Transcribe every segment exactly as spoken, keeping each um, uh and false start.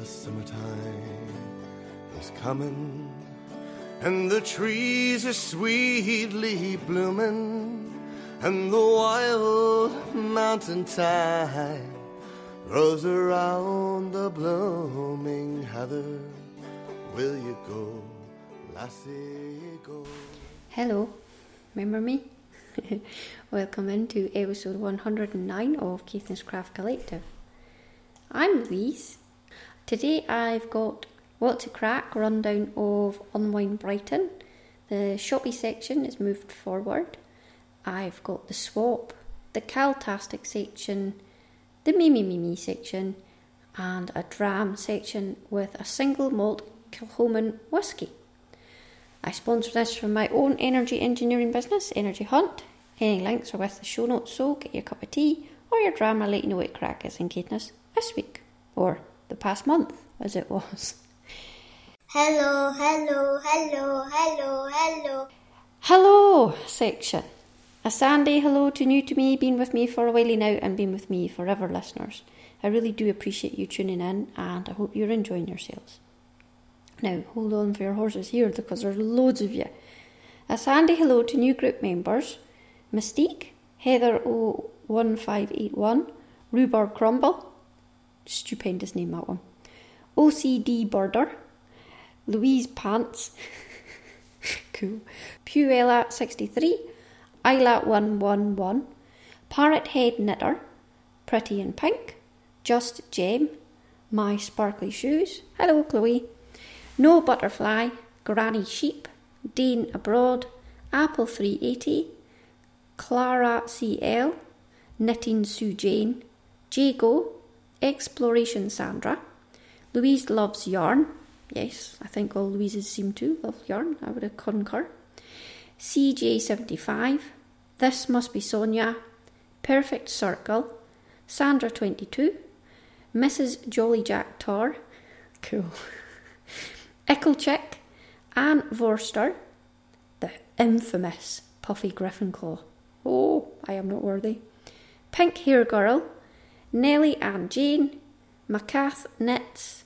the summertime is coming, and the trees are sweetly blooming, and the wild mountain thyme grows around the blooming heather. Will you go, lassie, go? Hello, remember me? Welcome into episode one hundred nine of Caithness Craft Collective. I'm Louise. Today I've got What's a Crack rundown of Unwind Brighton. The shoppy section is moved forward. I've got the swap, the Caltastic section, the Me Me Me Me section, and a dram section with a single malt Kilchoman whisky. I sponsor this from my own energy engineering business, Energy Hunt. Any links are with the show notes, so get your cup of tea or your dram or let you know what crack is in Caithness this week, or the past month, as it was. Hello, hello, hello, hello, hello. Hello section. A Sandy hello to new to me, been with me for a while now and been with me forever, listeners. I really do appreciate you tuning in and I hope you're enjoying yourselves. Now, hold on for your horses here because there's loads of you. A Sandy hello to new group members: Mystique, Heather O one five eight one, Rhubarb Crumble, stupendous name that one, O C D Birder, Louise Pants, cool, Puella sixty-three, Isla one one one, Parrot Head Knitter, Pretty in Pink, Just Gem, My Sparkly Shoes, hello Chloe, No Butterfly, Granny Sheep, Dane Abroad, Apple three eighty, Clara C L, Knitting Sue Jane, Jago, Exploration Sandra, Louise Loves Yarn, yes, I think all Louises seem to love yarn, I would concur, C J seventy-five, This Must Be Sonia, Perfect Circle, Sandra twenty-two, Missus Jolly Jack Tor, cool, Ickle Chick, Anne Vorster, the infamous Puffy Griffinclaw, oh, I am not worthy, Pink Hair Girl, Nellie Ann Jane, Macath Knits,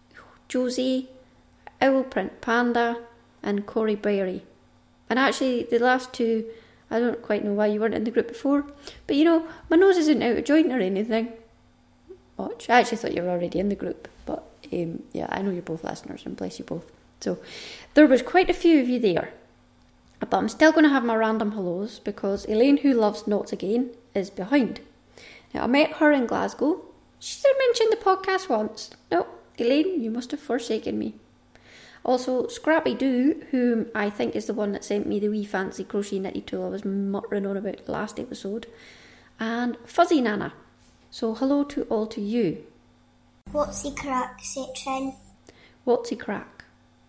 Josie, Owl Print Panda, and Corey Berry. And actually, the last two, I don't quite know why you weren't in the group before, but you know, my nose isn't out of joint or anything. Watch, I actually thought you were already in the group, but um, yeah, I know you're both listeners, and bless you both. So, there was quite a few of you there. But I'm still going to have my random hellos because Elaine, who loves Knots Again, is behind. Now, I met her in Glasgow. She's mentioned the podcast once. No, Elaine, you must have forsaken me. Also, Scrappy Doo, whom I think is the one that sent me the wee fancy crochet knitted tool I was muttering on about last episode. And Fuzzy Nana. So, hello to all to you. What's the crack section? What's the crack?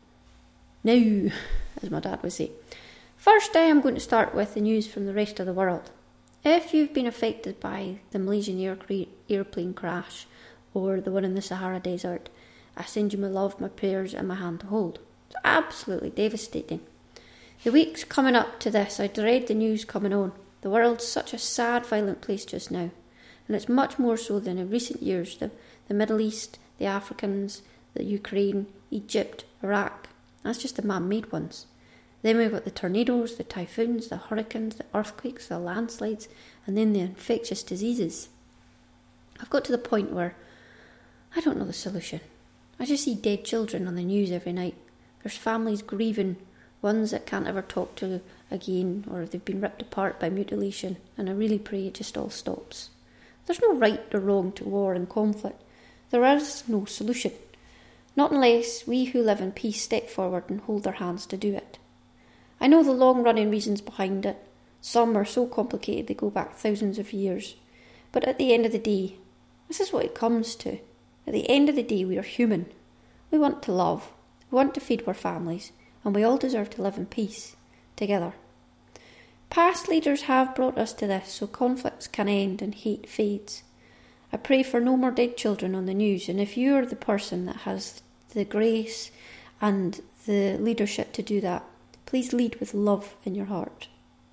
Now, as my dad would say. First, I am going to start with the news from the rest of the world. If you've been affected by the Malaysian air cre- airplane crash or the one in the Sahara Desert, I send you my love, my prayers and my hand to hold. It's absolutely devastating. The weeks coming up to this, I dread the news coming on. The world's such a sad, violent place just now. And it's much more so than in recent years. The, the Middle East, the Africans, the Ukraine, Egypt, Iraq. That's just the man-made ones. Then we've got the tornadoes, the typhoons, the hurricanes, the earthquakes, the landslides, and then the infectious diseases. I've got to the point where I don't know the solution. I just see dead children on the news every night. There's families grieving, ones that can't ever talk to again, or they've been ripped apart by mutilation, and I really pray it just all stops. There's no right or wrong to war and conflict. There is no solution. Not unless we who live in peace step forward and hold their hands to do it. I know the long-running reasons behind it. Some are so complicated they go back thousands of years. But at the end of the day, this is what it comes to. At the end of the day, we are human. We want to love. We want to feed our families. And we all deserve to live in peace, together. Past leaders have brought us to this so conflicts can end and hate fades. I pray for no more dead children on the news, and if you are the person that has the grace and the leadership to do that, please lead with love in your heart.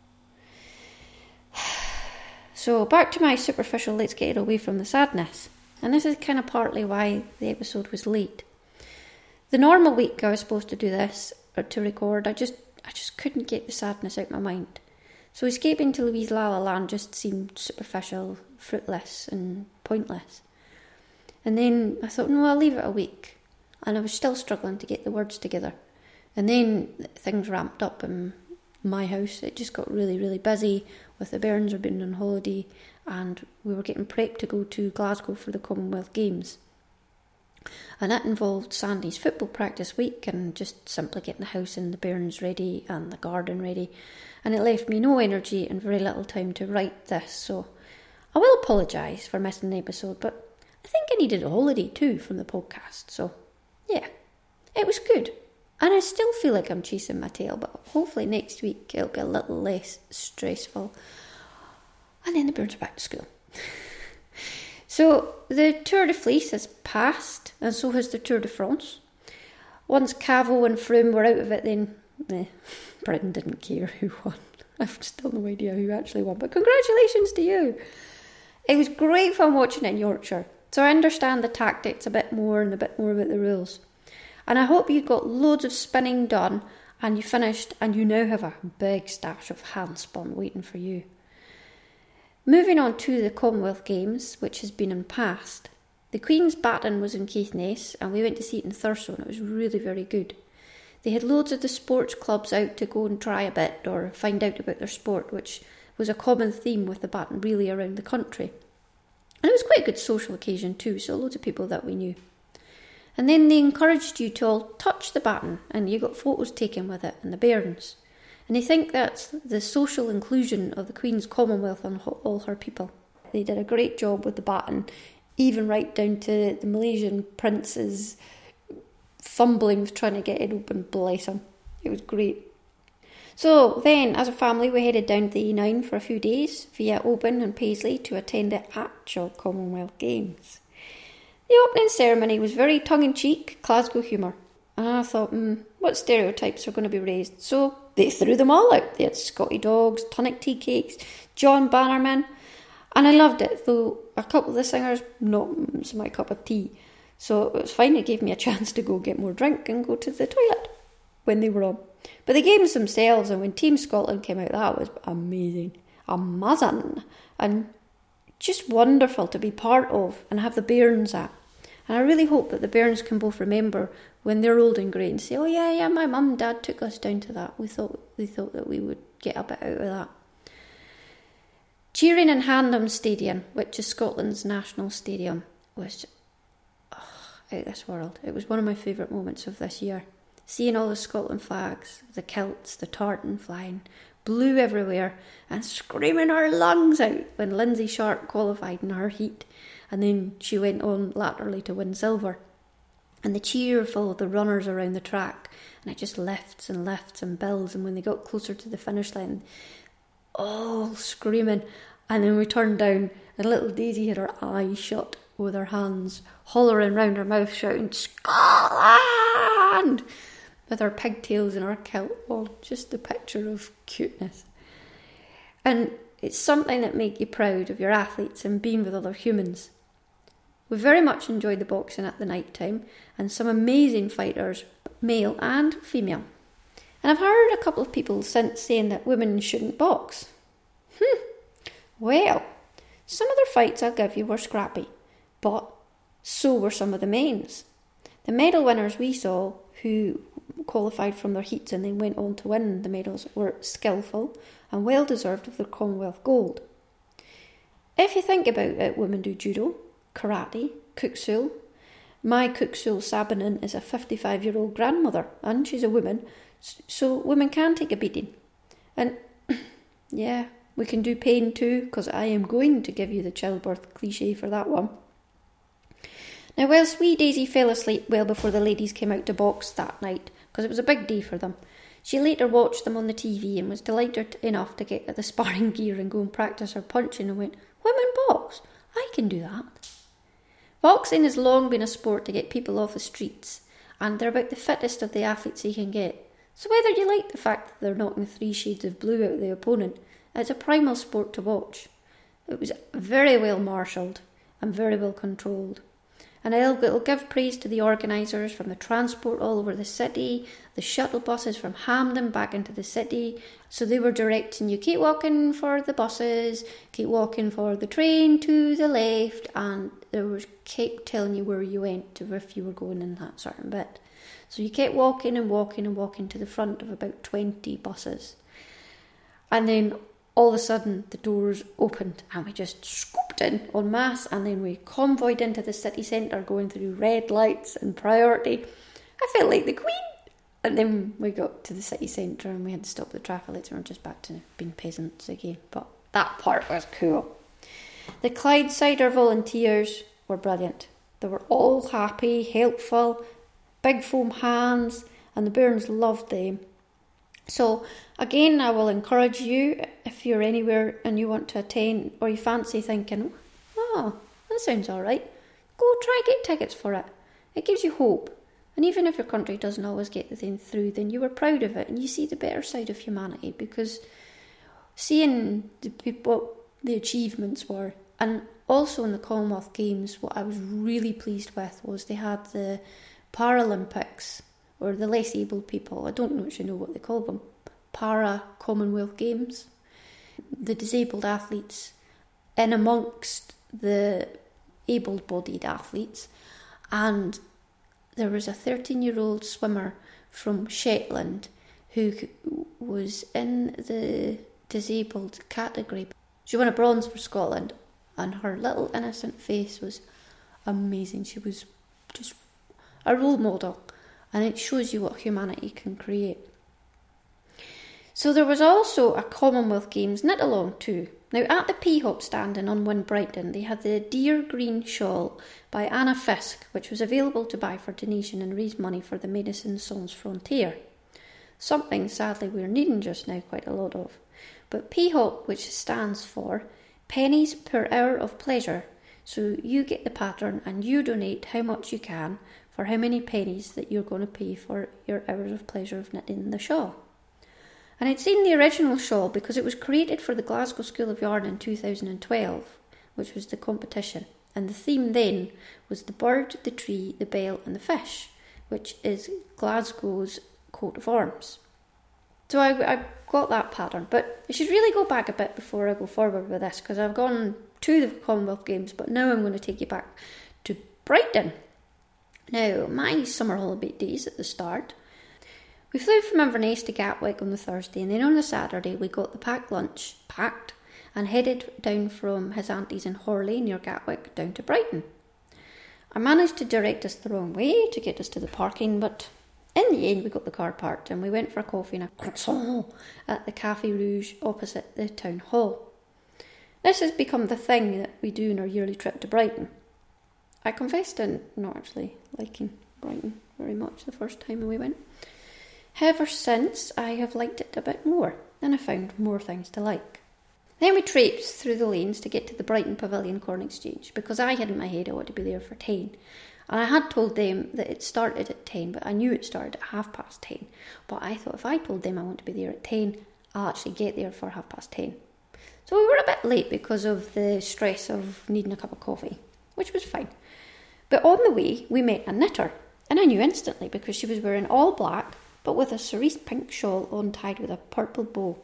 So back to my superficial let's get away from the sadness. And this is kind of partly why the episode was late. The normal week I was supposed to do this, or to record, I just I just couldn't get the sadness out of my mind. So escaping to Louise La La Land just seemed superficial, fruitless and pointless. And then I thought, no, I'll leave it a week. And I was still struggling to get the words together. And then things ramped up in my house. It just got really, really busy with the bairns were being on holiday and we were getting prepped to go to Glasgow for the Commonwealth Games. And that involved Sandy's football practice week and just simply getting the house and the bairns ready and the garden ready. And it left me no energy and very little time to write this. So I will apologise for missing the episode, but I think I needed a holiday too from the podcast. So yeah, it was good. And I still feel like I'm chasing my tail, but hopefully next week it'll be a little less stressful. And then the bairns are back to school. So the Tour de Fleece has passed, and so has the Tour de France. Once Cavill and Froome were out of it, then eh, Britain didn't care who won. I've still no idea who actually won, but congratulations to you. It was great fun watching it in Yorkshire, so I understand the tactics a bit more and a bit more about the rules. And I hope you got loads of spinning done and you finished and you now have a big stash of handspun waiting for you. Moving on to the Commonwealth Games, which has been in past. The Queen's Baton was in Caithness and we went to see it in Thurso and it was really very good. They had loads of the sports clubs out to go and try a bit or find out about their sport, which was a common theme with the baton really around the country. And it was quite a good social occasion too, so loads of people that we knew. And then they encouraged you to all touch the baton and you got photos taken with it and the bairns. And they think that's the social inclusion of the Queen's Commonwealth and all her people. They did a great job with the baton, even right down to the Malaysian prince's fumbling with trying to get it open, bless him. It was great. So then, as a family, we headed down to the E nine for a few days via Oban and Paisley to attend the actual Commonwealth Games. The opening ceremony was very tongue-in-cheek, Glasgow humour. And I thought, hmm, what stereotypes are going to be raised? So they threw them all out. They had Scotty dogs, tonic tea cakes, John Bannerman. And I loved it, though a couple of the singers, not my cup of tea. So it was fine, it gave me a chance to go get more drink and go to the toilet when they were on. But the games themselves, and when Team Scotland came out, that was amazing. Amazing. And just wonderful to be part of and have the bairns at. And I really hope that the bairns can both remember when they're old and grey and say, oh yeah, yeah, my mum and dad took us down to that. We thought they thought that we would get a bit out of that. Cheering in Handham Stadium, which is Scotland's national stadium, was oh, out of this world. It was one of my favourite moments of this year. Seeing all the Scotland flags, the kilts, the tartan flying, blue everywhere, and screaming her lungs out when Lindsay Sharp qualified in her heat. And then she went on laterally to win silver. And the cheer followed the runners around the track. And it just lifts and lifts and builds. And when they got closer to the finish line, all screaming. And then we turned down and little Daisy had her eyes shut with her hands hollering round her mouth, shouting, Scotland! With her pigtails and her kilt. Oh, just the picture of cuteness. And it's something that makes you proud of your athletes and being with other humans. We very much enjoyed the boxing at the night time and some amazing fighters, male and female. And I've heard a couple of people since saying that women shouldn't box. Hmm. Well, some of their fights, I'll give you, were scrappy, but so were some of the men's. The medal winners we saw, who qualified from their heats and then went on to win the medals, were skillful and well deserved of their Commonwealth gold. If you think about it, women do judo, karate, kuksul. My kuksul Sabanin is a fifty-five-year-old grandmother and she's a woman, so women can take a beating. And yeah, we can do pain too, because I am going to give you the childbirth cliche for that one. Now, whilst wee Daisy fell asleep well before the ladies came out to box that night, because it was a big day for them, she later watched them on the T V and was delighted enough to get the sparring gear and go and practice her punching and went, women box? I can do that. Boxing has long been a sport to get people off the streets, and they're about the fittest of the athletes you can get. So whether you like the fact that they're knocking three shades of blue out of the opponent, it's a primal sport to watch. It was very well marshalled, and very well controlled. And it'll, it'll give praise to the organisers from the transport all over the city, the shuttle buses from Hampden back into the city. So they were directing you, keep walking for the buses, keep walking for the train to the left, and they were kept telling you where you went to if you were going in that certain bit. So you kept walking and walking and walking to the front of about twenty buses. And then all of a sudden the doors opened and we just scooped in en masse, and then we convoyed into the city centre going through red lights and priority. I felt like the Queen. And then we got to the city centre and we had to stop the traffic lights and we're just back to being peasants again. But that part was cool. The Clydesider volunteers were brilliant. They were all happy, helpful, big foam hands, and the bairns loved them. So again, I will encourage you, if you're anywhere and you want to attend, or you fancy thinking, oh, that sounds all right, go try get tickets for it. It gives you hope. And even if your country doesn't always get the thing through, then you were proud of it and you see the better side of humanity, because seeing the people, the achievements were, and also in the Commonwealth Games, what I was really pleased with was they had the Paralympics, or the less able people, I don't actually know what they call them, Para-Commonwealth Games. The disabled athletes in amongst the able-bodied athletes, and there was a thirteen-year-old swimmer from Shetland who was in the disabled category. She won a bronze for Scotland, and her little innocent face was amazing. She was just a role model, and it shows you what humanity can create. So there was also a Commonwealth Games knit along too. Now at the P-Hop stand in Unwin Brighton, they had the Dear Green Shawl by Anna Fisk, which was available to buy for donation and raise money for the Médecins Sans Frontières. Something sadly we're needing just now quite a lot of. But P-Hop, which stands for Pennies Per Hour of Pleasure, so you get the pattern and you donate how much you can for how many pennies that you're going to pay for your hours of pleasure of knitting the shawl. And I'd seen the original shawl because it was created for the Glasgow School of Yarn in two thousand twelve, which was the competition. And the theme then was the bird, the tree, the bell and the fish, which is Glasgow's coat of arms. So I, I got that pattern, but I should really go back a bit before I go forward with this, because I've gone to the Commonwealth Games, but now I'm going to take you back to Brighton. Now, my summer holiday days at the start, we flew from Inverness to Gatwick on the Thursday, and then on the Saturday we got the packed lunch packed and headed down from his auntie's in Horley near Gatwick down to Brighton. I managed to direct us the wrong way to get us to the parking, but in the end we got the car parked and we went for a coffee and a croissant at the Café Rouge opposite the town hall. This has become the thing that we do in our yearly trip to Brighton. I confess to not actually liking Brighton very much the first time we went. However, since I have liked it a bit more, and I found more things to like. Then we traipsed through the lanes to get to the Brighton Pavilion Corn Exchange, because I had in my head I wanted to be there for ten. And I had told them that it started at ten, but I knew it started at half past ten. But I thought if I told them I want to be there at ten, I'll actually get there for half past ten. So we were a bit late because of the stress of needing a cup of coffee, which was fine. But on the way, we met a knitter, and I knew instantly because she was wearing all black, but with a cerise pink shawl on tied with a purple bow.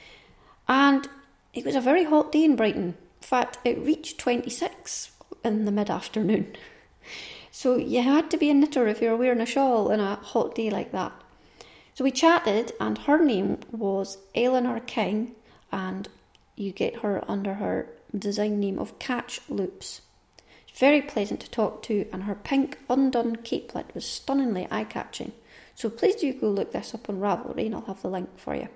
And it was a very hot day in Brighton. In fact, it reached twenty-six in the mid-afternoon. So you had to be a knitter if you were wearing a shawl on a hot day like that. So we chatted, and her name was Eleanor King, and you get her under her design name of Catch Loops. She's very pleasant to talk to, and her pink undone capelet was stunningly eye-catching. So please do go look this up on Ravelry and I'll have the link for you.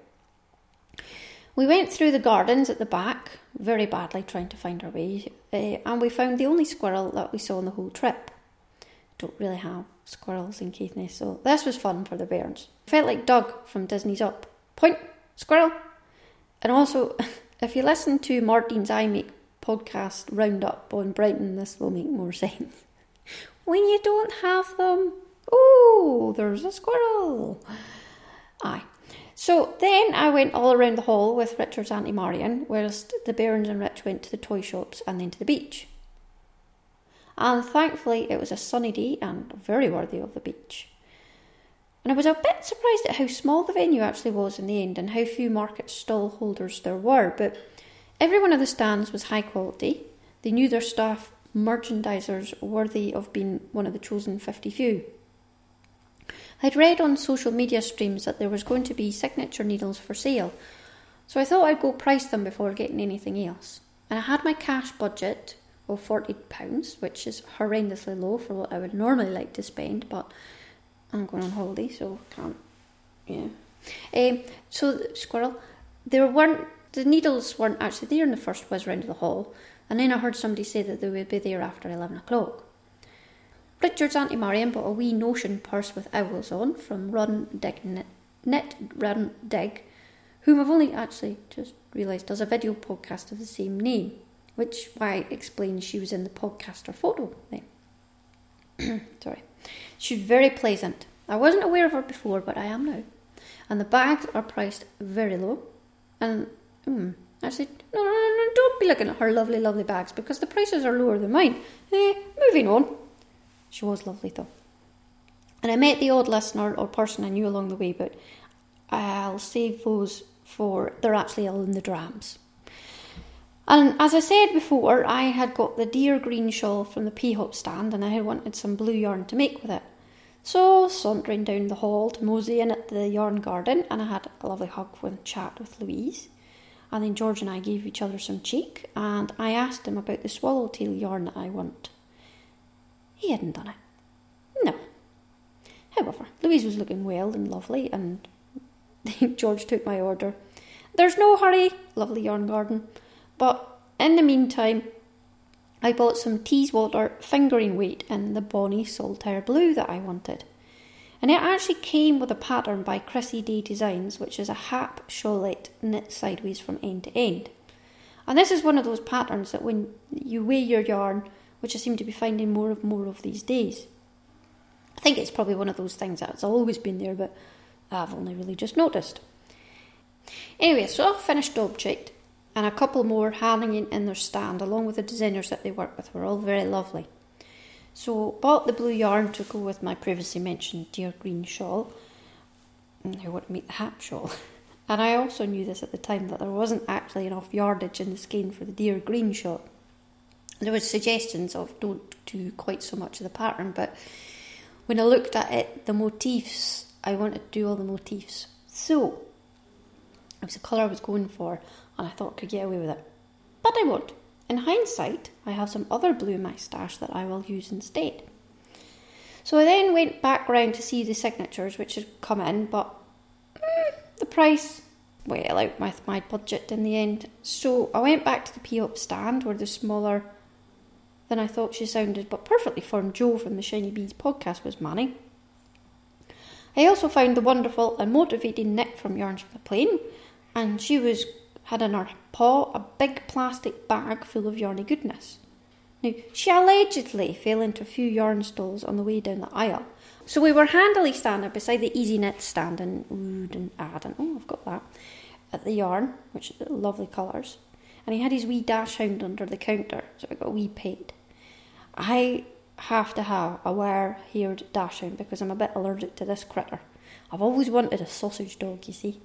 We went through the gardens at the back, very badly trying to find our way, uh, and we found the only squirrel that we saw on the whole trip. Don't really have squirrels in Caithness, so this was fun for the bairns. Felt like Doug from Disney's Up. Point, squirrel. And also, if you listen to Martin's I Make podcast roundup on Brighton, this will make more sense. When you don't have them, oh, there's a squirrel. Aye. So then I went all around the hall with Richard's Auntie Marion, whilst the bairns and Rich went to the toy shops and then to the beach. and thankfully it was a sunny day and very worthy of the beach. And I was a bit surprised at how small the venue actually was in the end and how few market stall holders there were, but every one of the stands was high quality. They knew their staff merchandisers worthy of being one of the chosen fifty few. I'd read on social media streams that there was going to be signature needles for sale, so I thought I'd go price them before getting anything else. And I had my cash budget of forty pounds, which is horrendously low for what I would normally like to spend, but I'm going on holiday, so can't, yeah. Um, so, squirrel, there weren't, the needles weren't actually there in the first whiz round of the hall, and then I heard somebody say that they would be there after eleven o'clock. Richard's Auntie Marion bought a wee notion purse with owls on from Run Dig Knit, Knit Run Dig, whom I've only actually just realised does a video podcast of the same name, which why explains she was in the podcaster photo then. Sorry. She's very pleasant. I wasn't aware of her before, but I am now. And the bags are priced very low. And mm, I said, no, no, no, no, don't be looking at her lovely, lovely bags because the prices are lower than mine. Eh, moving on. She was lovely though. And I met the odd listener or person I knew along the way, but I'll save those for, they're actually all in the drams. And as I said before, I had got the deer green shawl from the P-Hop stand and I had wanted some blue yarn to make with it. So, sauntering down the hall to mosey in at the yarn garden, and I had a lovely hug and chat with Louise. And then George and I gave each other some cheek, and I asked him about the swallowtail yarn that I want. He hadn't done it. No. However, Louise was looking well and lovely, and George took my order. There's no hurry, lovely yarn garden. But in the meantime, I bought some Teeswater fingering weight in the bonny saltire blue that I wanted. And it actually came with a pattern by Chrissy Day Designs, which is a hap shawlette knit sideways from end to end. And this is one of those patterns that when you weigh your yarn, which I seem to be finding more and more of these days. I think it's probably one of those things that's always been there, but I've only really just noticed. Anyway, so a finished object, and a couple more hanging in their stand, along with the designers that they work with, were all very lovely. So, bought the blue yarn to go with my previously mentioned deer green shawl. And I want to make the hap shawl. And I also knew this at the time, that there wasn't actually enough yardage in the skein for the deer green shawl. There was suggestions of don't do quite so much of the pattern, but when I looked at it, the motifs, I wanted to do all the motifs. So, it was the colour I was going for, and I thought I could get away with it. But I won't. In hindsight, I have some other blue in my stash that I will use instead. So I then went back round to see the signatures which had come in, but mm, the price, well, out with my budget in the end. So I went back to the P-Hop stand where the smaller than I thought she sounded, but perfectly formed Jo from the Shiny Bees podcast was manning. I also found the wonderful and motivating Nick from Yarns from the Plain, and she was had in her paw a big plastic bag full of yarny goodness. Now, she allegedly fell into a few yarn stalls on the way down the aisle, so we were handily standing beside the Easy Knit stand and oohed and ahed, and oh, I've got that, at the yarn, which is lovely colours, and he had his wee dachshund under the counter, so I got a wee pet. I have to have a wire-haired dachshund because I'm a bit allergic to this critter. I've always wanted a sausage dog, you see.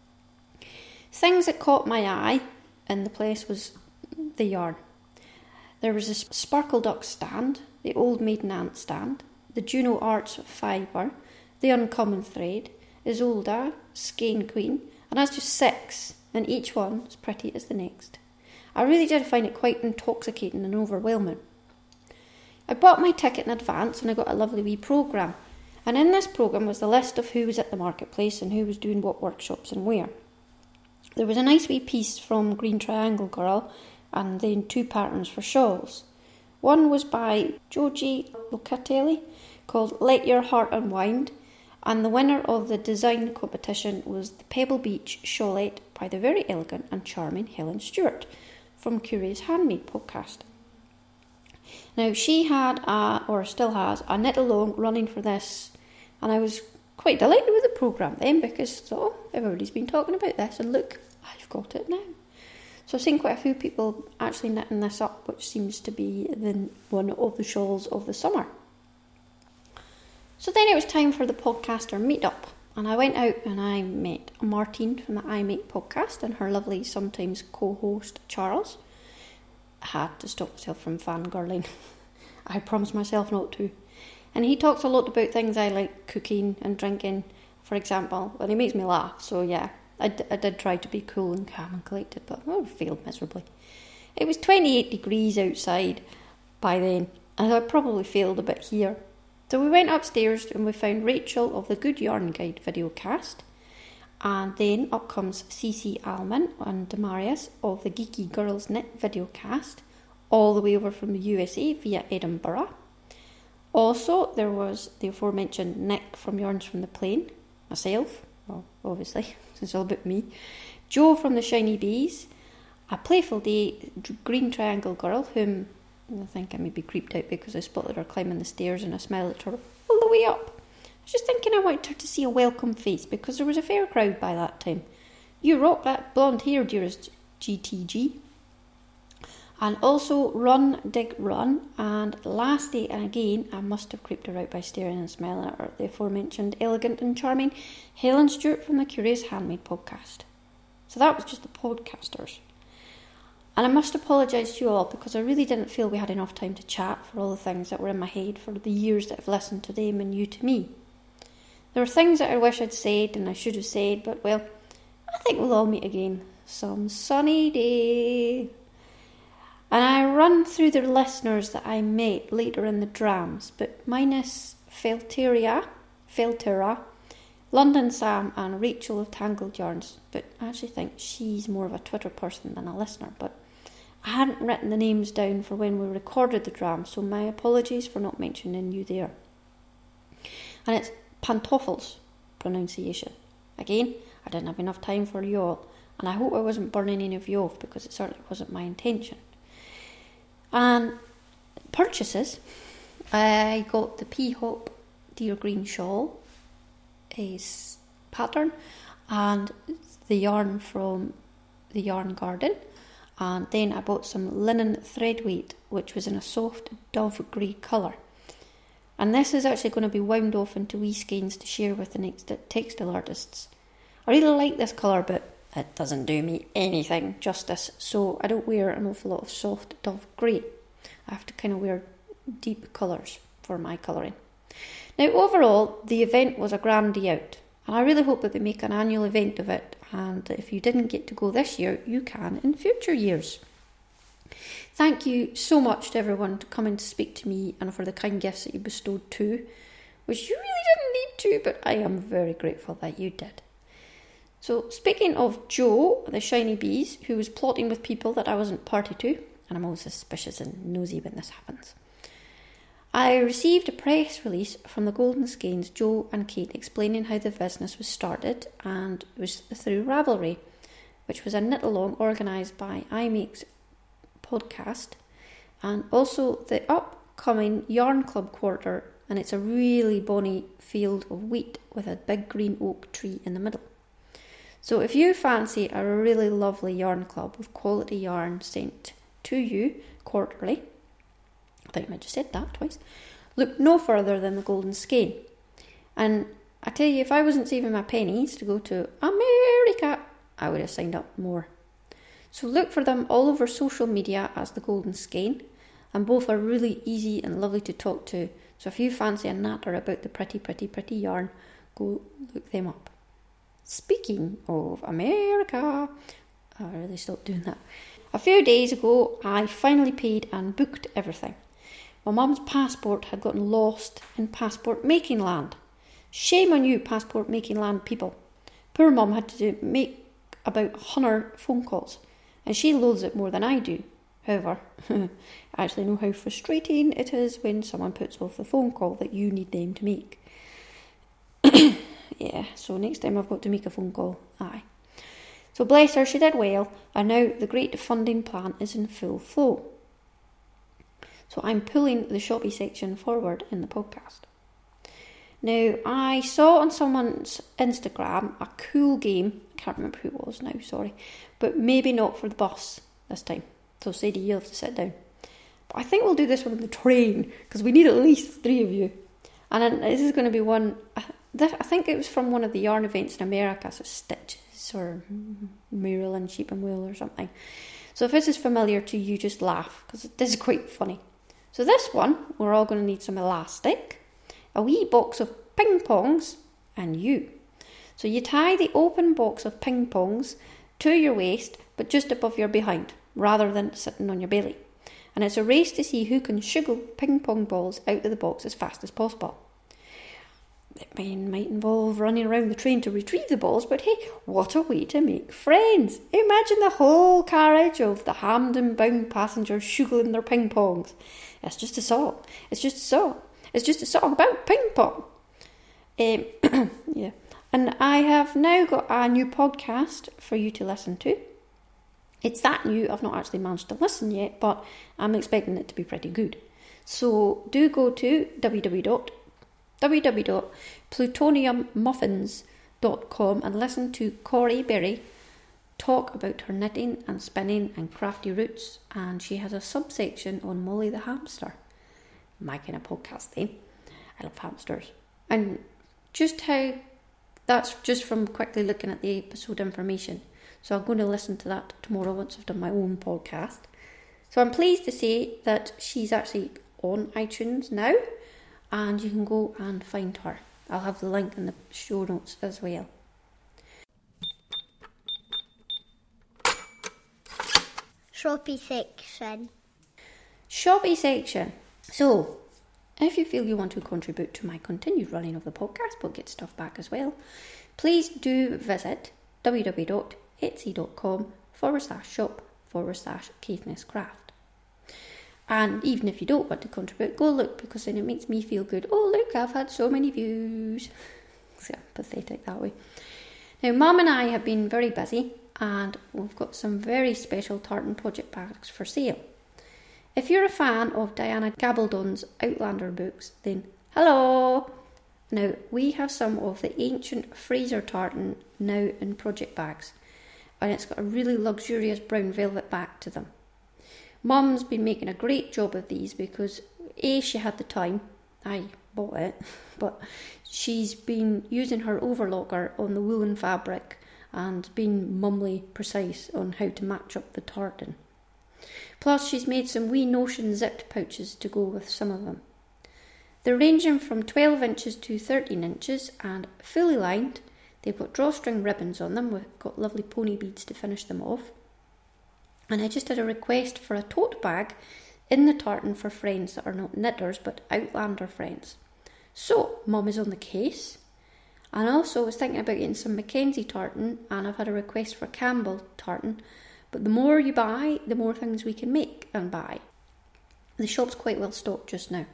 Things that caught my eye in the place was the yarn. There was a Sparkle Duck stand, the Old Maiden Aunt stand, the Juno Arts fibre, the Uncommon Thread, Isolde, Skein Queen, and that's just six, and each one as pretty as the next. I really did find it quite intoxicating and overwhelming. I bought my ticket in advance and I got a lovely wee programme, and in this programme was the list of who was at the marketplace and who was doing what workshops and where. There was a nice wee piece from Green Triangle Girl, and then two patterns for shawls. One was by Joji Locatelli, called Let Your Heart Unwind, and the winner of the design competition was the Pebble Beach Shawlette by the very elegant and charming Helen Stewart from Curious Handmade podcast. Now, she had, a, or still has, a knit along running for this, and I was quite delighted with the programme then because, oh, everybody's been talking about this, and look, I've got it now. So I've seen quite a few people actually knitting this up, which seems to be the one of the shawls of the summer. So then it was time for the podcaster meetup, and I went out and I met Martine from the I Make podcast and her lovely sometimes co-host Charles. I had to stop myself from fangirling. I promised myself not to. And he talks a lot about things I like, cooking and drinking, for example, and he makes me laugh, so yeah. I, d- I did try to be cool and calm and collected, but I failed miserably. It was twenty-eight degrees outside by then, and I probably failed a bit here. So we went upstairs and we found Rachel of the Good Yarn Guide video cast, and then up comes Cece Alman and Demarius of the Geeky Girls Knit video cast, all the way over from the U S A via Edinburgh. Also, there was the aforementioned Nick from Yarns from the Plain, myself, well, obviously, it's all about me, Jo from the Shiny Bees, a Playful Day Green Triangle girl, whom I think I maybe creeped out because I spotted her climbing the stairs and I smiled at her all the way up. I was just thinking I wanted her to see a welcome face because there was a fair crowd by that time. You rock that blonde hair, dearest G T G. And also Run, Dig, Run. And lastly, and again, I must have creeped her out by staring and smiling at her, the aforementioned elegant and charming Helen Stewart from the Curious Handmade podcast. So that was just the podcasters. And I must apologise to you all because I really didn't feel we had enough time to chat for all the things that were in my head for the years that I've listened to them and you to me. There were things that I wish I'd said and I should have said, but well, I think we'll all meet again some sunny day. And I run through the listeners that I met later in the drams, but minus Felteria, Feltera, London Sam and Rachel of Tangled Yarns. But I actually think she's more of a Twitter person than a listener, but I hadn't written the names down for when we recorded the dram, so my apologies for not mentioning you there. And it's Pantoffels pronunciation. Again, I didn't have enough time for you all, and I hope I wasn't burning any of you off because it certainly wasn't my intention. And purchases, I got the P-Hop Deer Green Shawl, a pattern, and the yarn from the Yarn Garden, and then I bought some linen thread weight, which was in a soft dove grey colour. And this is actually going to be wound off into wee skeins to share with the next textile artists. I really like this colour, but it doesn't do me anything justice, so I don't wear an awful lot of soft dove grey. I have to kind of wear deep colours for my colouring. Now, overall, the event was a grand day out, and I really hope that they make an annual event of it, and if you didn't get to go this year, you can in future years. Thank you so much to everyone for coming to speak to me and for the kind gifts that you bestowed too, which you really didn't need to, but I am very grateful that you did. So, speaking of Jo, the Shiny Bees, who was plotting with people that I wasn't party to, and I'm always suspicious and nosy when this happens, I received a press release from the Golden Skeins, Jo and Kate, explaining how the business was started, and it was through Ravelry, which was a knit-along organised by iMake's podcast, and also the upcoming Yarn Club quarter, and it's a really bonny field of wheat with a big green oak tree in the middle. So if you fancy a really lovely yarn club with quality yarn sent to you quarterly, I think I might just said that twice, look no further than the Golden Skein. And I tell you, if I wasn't saving my pennies to go to America, I would have signed up more. So look for them all over social media as the Golden Skein, and both are really easy and lovely to talk to. So if you fancy a natter about the pretty, pretty, pretty yarn, go look them up. Speaking of America, I really stopped doing that. A few days ago, I finally paid and booked everything. My mum's passport had gotten lost in passport making land. Shame on you, passport making land people. Poor mum had to do, make about one hundred phone calls, and she loathes it more than I do. However, I actually know how frustrating it is when someone puts off the phone call that you need them to make. Yeah, so next time I've got to make a phone call, aye. So bless her, she did well, and now the great funding plan is in full flow. So I'm pulling the shoppy section forward in the podcast. Now, I saw on someone's Instagram a cool game can't remember who it was now, sorry. But maybe not for the bus this time. So Sadie, you'll have to sit down. But I think we'll do this one on the train, because we need at least three of you. And then this is going to be one, I think it was from one of the yarn events in America, so Stitches or Maryland Sheep and Wool or something. So if this is familiar to you, just laugh, because it is quite funny. So this one, we're all going to need some elastic, a wee box of ping pongs, and you. So you tie the open box of ping pongs to your waist, but just above your behind, rather than sitting on your belly. And it's a race to see who can shuggle ping pong balls out of the box as fast as possible. It might involve running around the train to retrieve the balls, but hey, what a way to make friends. Imagine the whole carriage of the Hampden-bound passengers shuggling their ping pongs. It's just a song. It's just a song. It's just a song about ping pong. Um, yeah. And I have now got a new podcast for you to listen to. It's that new, I've not actually managed to listen yet, but I'm expecting it to be pretty good. So do go to w w w dot plutonium muffins dot com and listen to Corey Berry talk about her knitting and spinning and crafty roots, and she has a subsection on Molly the hamster. My kind of podcast then. I love hamsters. And just how, that's just from quickly looking at the episode information. So I'm going to listen to that tomorrow once I've done my own podcast. So I'm pleased to say that she's actually on iTunes now, and you can go and find her. I'll have the link in the show notes as well. Shoppy section. Shoppy section. So, if you feel you want to contribute to my continued running of the podcast, but get stuff back as well, please do visit w w w dot etsy dot com forward slash shop forward slash Caithness Craft. And even if you don't want to contribute, go look, because then it makes me feel good. Oh, look, I've had so many views. So pathetic that way. Now, Mum and I have been very busy, and we've got some very special tartan project bags for sale. If you're a fan of Diana Gabaldon's Outlander books, then hello! Now, we have some of the ancient Fraser tartan now in project bags, and it's got a really luxurious brown velvet back to them. Mum's been making a great job of these because A, she had the time, I bought it, but she's been using her overlocker on the woolen fabric and being mummily precise on how to match up the tartan. Plus, she's made some wee notion zipped pouches to go with some of them. They're ranging from twelve inches to thirteen inches and fully lined. They've got drawstring ribbons on them, we've got lovely pony beads to finish them off. And I just had a request for a tote bag in the tartan for friends that are not knitters but Outlander friends. So, Mum is on the case. And also I was thinking about getting some Mackenzie tartan, and I've had a request for Campbell tartan. But the more you buy, the more things we can make and buy. The shop's quite well stocked just now.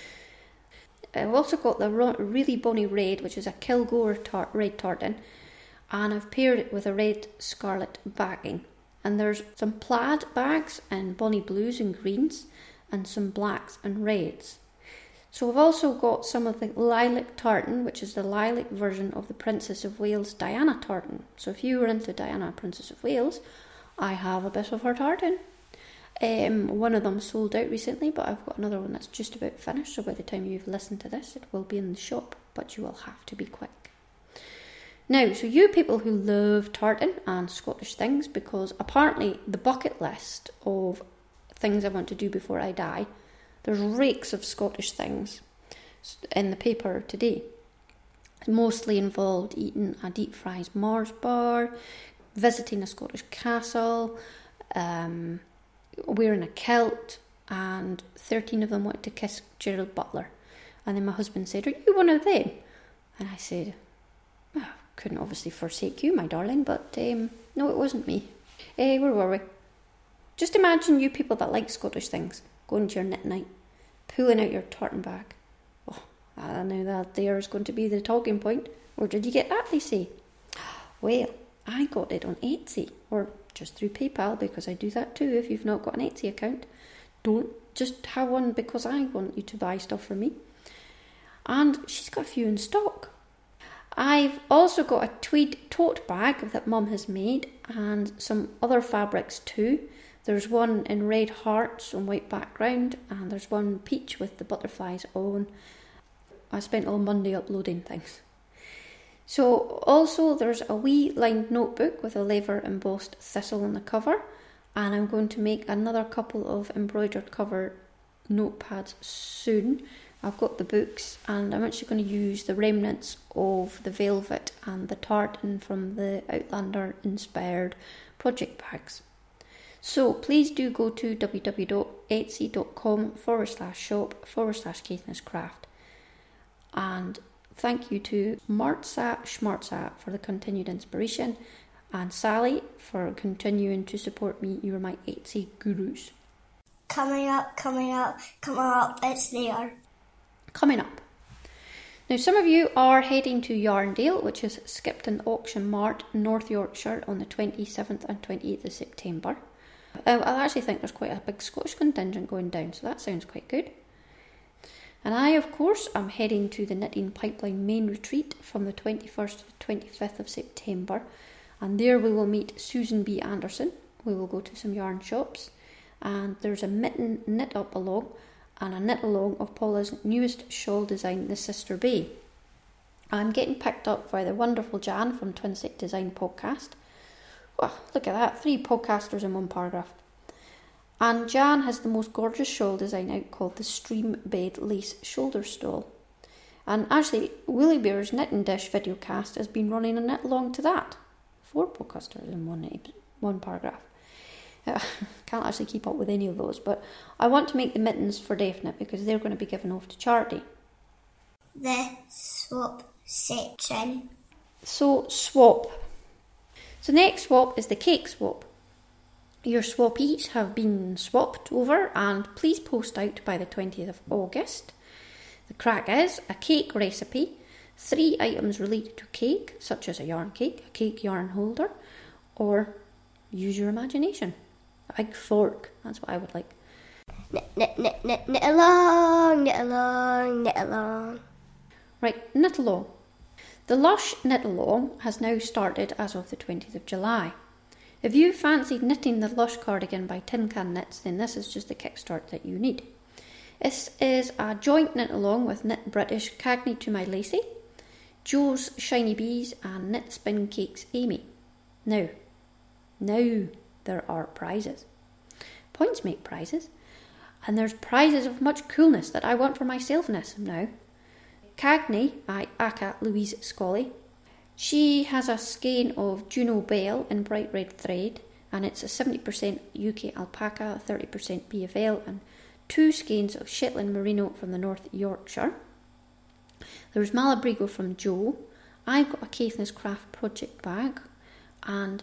I've also got the really bonny red, which is a Kilgore tar- red tartan, and I've paired it with a red scarlet backing. And there's some plaid bags and bonny blues and greens, and some blacks and reds. So I've also got some of the lilac tartan, which is the lilac version of the Princess of Wales Diana tartan. So if you were into Diana, Princess of Wales, I have a bit of her tartan. Um, one of them sold out recently, but I've got another one that's just about finished, so by the time you've listened to this, it will be in the shop, but you will have to be quick. Now, so you people who love tartan and Scottish things, because apparently the bucket list of things I want to do before I die, there's rakes of Scottish things in the paper today. It mostly involved eating a deep fried Mars bar, visiting a Scottish castle, um, wearing a kilt, and thirteen of them wanted to kiss Gerald Butler. And then my husband said, "Are you one of them?" And I said, "Well, I couldn't obviously forsake you, my darling, but um, no, it wasn't me." Eh, where were we? Just imagine you people that like Scottish things going to your knit night, pulling out your tartan bag. Oh, I know that there is going to be the talking point. Where did you get that, they say? Well, I got it on Etsy, or just through PayPal, because I do that too. If you've not got an Etsy account, don't just have one because I want you to buy stuff for me. And she's got a few in stock. I've also got a tweed tote bag that Mum has made and some other fabrics too. There's one in red hearts on white background and there's one peach with the butterflies on. I spent all Monday uploading things. So also there's a wee lined notebook with a leather embossed thistle on the cover, and I'm going to make another couple of embroidered cover notepads soon. I've got the books and I'm actually going to use the remnants of the velvet and the tartan from the Outlander inspired project bags. So please do go to www.etsy.com forward slash shop forward slash Caithness Craft. And thank you to Martsa Schmartsa for the continued inspiration, and Sally for continuing to support me. You are my Etsy gurus. Coming up, coming up, coming up, it's there. Coming up. Now, some of you are heading to Yarndale, which is Skipton Auction Mart, North Yorkshire, on the twenty-seventh and twenty-eighth of September. I actually think there's quite a big Scottish contingent going down, so that sounds quite good. And I, of course, am heading to the Knitting Pipeline main retreat from the twenty-first to the twenty-fifth of September. And there we will meet Susan B. Anderson. We will go to some yarn shops. And there's a mitten knit up along and a knit along of Paula's newest shawl design, the Sister Bay. I'm getting picked up by the wonderful Jan from Twinsect Design podcast. Oh, look at that, three podcasters in one paragraph. And Jan has the most gorgeous shawl design out called the Stream Bed Lace Shoulder Stole. And actually, Willie Bear's Knitting Dish videocast has been running a knit along to that. Four podcasters in one, one paragraph. Uh, can't actually keep up with any of those, but I want to make the mittens for definite because they're going to be given off to charity. The swap section. So, swap. So, next swap is the cake swap. Your swappies have been swapped over and please post out by the twentieth of August. The crack is a cake recipe, three items related to cake, such as a yarn cake, a cake yarn holder, or use your imagination. A big fork, that's what I would like. Knit, knit, knit, knit, knit along, knit along, knit along. Right, knit along. The Lush Knit Along has now started as of the twentieth of July. If you fancied knitting the Lush cardigan by Tin Can Knits, then this is just the kickstart that you need. This is a joint knit along with Knit British Cagney to My Lacey, Joe's Shiny Bees and Knit Spin Cakes Amy. Now, now there are prizes. Points make prizes, and there's prizes of much coolness that I want for myselfness now. Cagney by Aka Louise Scully. She has a skein of Juno Bell in bright red thread, and it's a seventy percent U K alpaca, thirty percent B F L, and two skeins of Shetland Merino from the North Yorkshire. There's Malabrigo from Joe. I've got a Caithness Craft project bag, and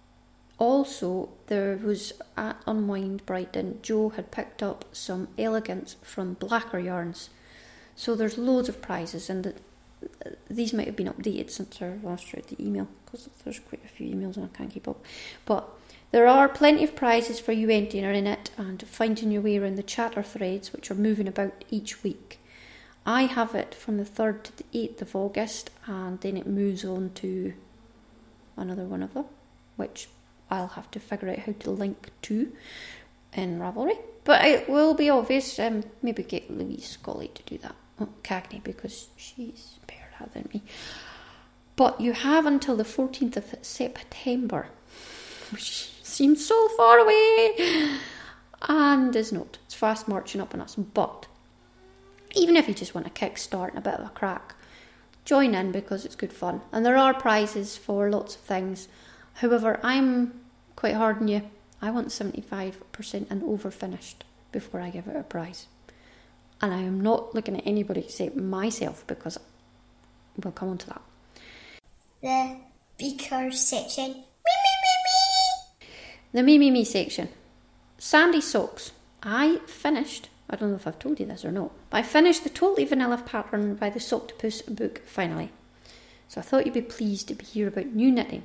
also there was at Unwind Brighton, Joe had picked up some elegance from Blacker Yarns. So there's loads of prizes, and the, these might have been updated since I last read the email, because there's quite a few emails and I can't keep up. But there are plenty of prizes for you entering it and finding your way around the chatter threads, which are moving about each week. I have it from the third to the eighth of August, and then it moves on to another one of them, which I'll have to figure out how to link to in Ravelry. But it will be obvious, um, maybe get Louise Scully to do that. Oh, Cagney, because she's better than me. But you have until the fourteenth of September, which seems so far away, and is not. It's fast marching up on us. But even if you just want a kickstart and a bit of a crack, join in because it's good fun. And there are prizes for lots of things. However, I'm quite hard on you. I want seventy-five percent and over finished before I give it a prize. And I am not looking at anybody except myself, because we'll come on to that. The beaker section. Me, me, me, me. The me, me, me section. Sandy socks. I finished, I don't know if I've told you this or not, but I finished the Totally Vanilla pattern by the Soctopus book finally. So I thought you'd be pleased to hear about new knitting.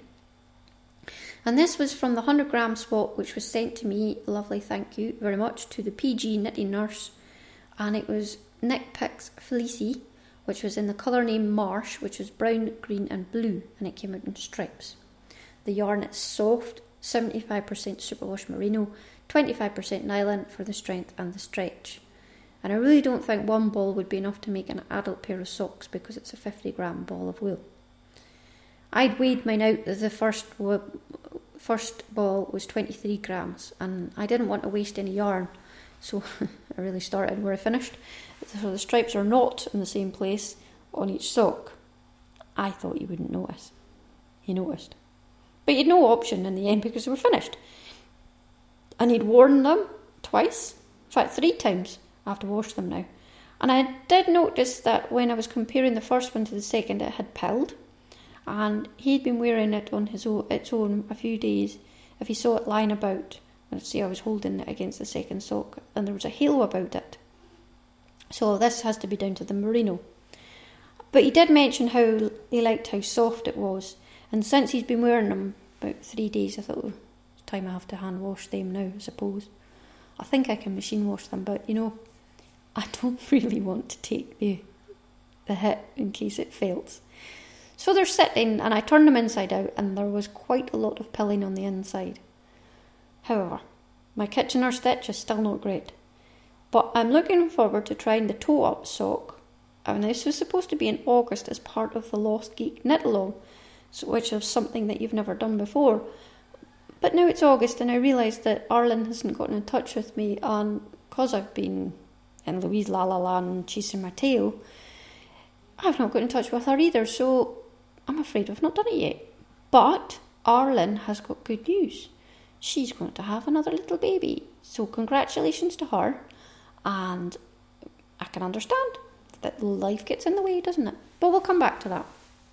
And this was from the one hundred gram swap, which was sent to me, lovely, thank you very much, to the P G Knitting Nurse. And it was Knit Picks Fleecy which was in the colour name Marsh, which was brown, green and blue, and it came out in stripes. The yarn is soft, seventy-five percent superwash merino, twenty-five percent nylon for the strength and the stretch. And I really don't think one ball would be enough to make an adult pair of socks because it's a fifty gram ball of wool. I'd weighed mine out. The first first ball was twenty-three grams, and I didn't want to waste any yarn, so I really started where I finished. So the stripes are not in the same place on each sock. I thought you wouldn't notice. You noticed. But you had no option in the end because they were finished. And he'd worn them twice, in fact three times. I have to wash them now. And I did notice that when I was comparing the first one to the second, it had pilled. And he'd been wearing it on his own, its own a few days. If he saw it lying about, let's see, I was holding it against the second sock, and there was a halo about it. So this has to be down to the merino. But he did mention how he liked how soft it was. And since he's been wearing them about three days, I thought, oh, it's time I have to hand wash them now, I suppose. I think I can machine wash them, but you know, I don't really want to take the the hit in case it fails. So they're sitting, and I turned them inside out, and there was quite a lot of pilling on the inside. However, my Kitchener stitch is still not great. But I'm looking forward to trying the toe-up sock. And this was supposed to be in August as part of the Lost Geek knit-along, which is something that you've never done before. But now it's August, and I realise that Arlen hasn't gotten in touch with me, and because I've been in Louise La La La and chasing my tail, I've not got in touch with her either, so I'm afraid I've not done it yet. But Arlen has got good news. She's going to have another little baby, so congratulations to her. And I can understand that life gets in the way, doesn't it? But we'll come back to that.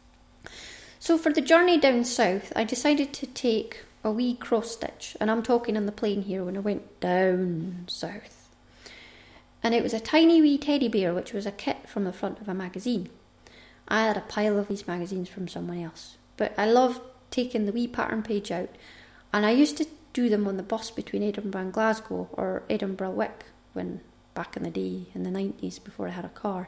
So for the journey down south, I decided to take a wee cross stitch. And I'm talking in the plain here when I went down south. And it was a tiny wee teddy bear, which was a kit from the front of a magazine. I had a pile of these magazines from someone else. But I loved taking the wee pattern page out. And I used to do them on the bus between Edinburgh and Glasgow, or Edinburgh Wick, when back in the day, in the nineties, before I had a car.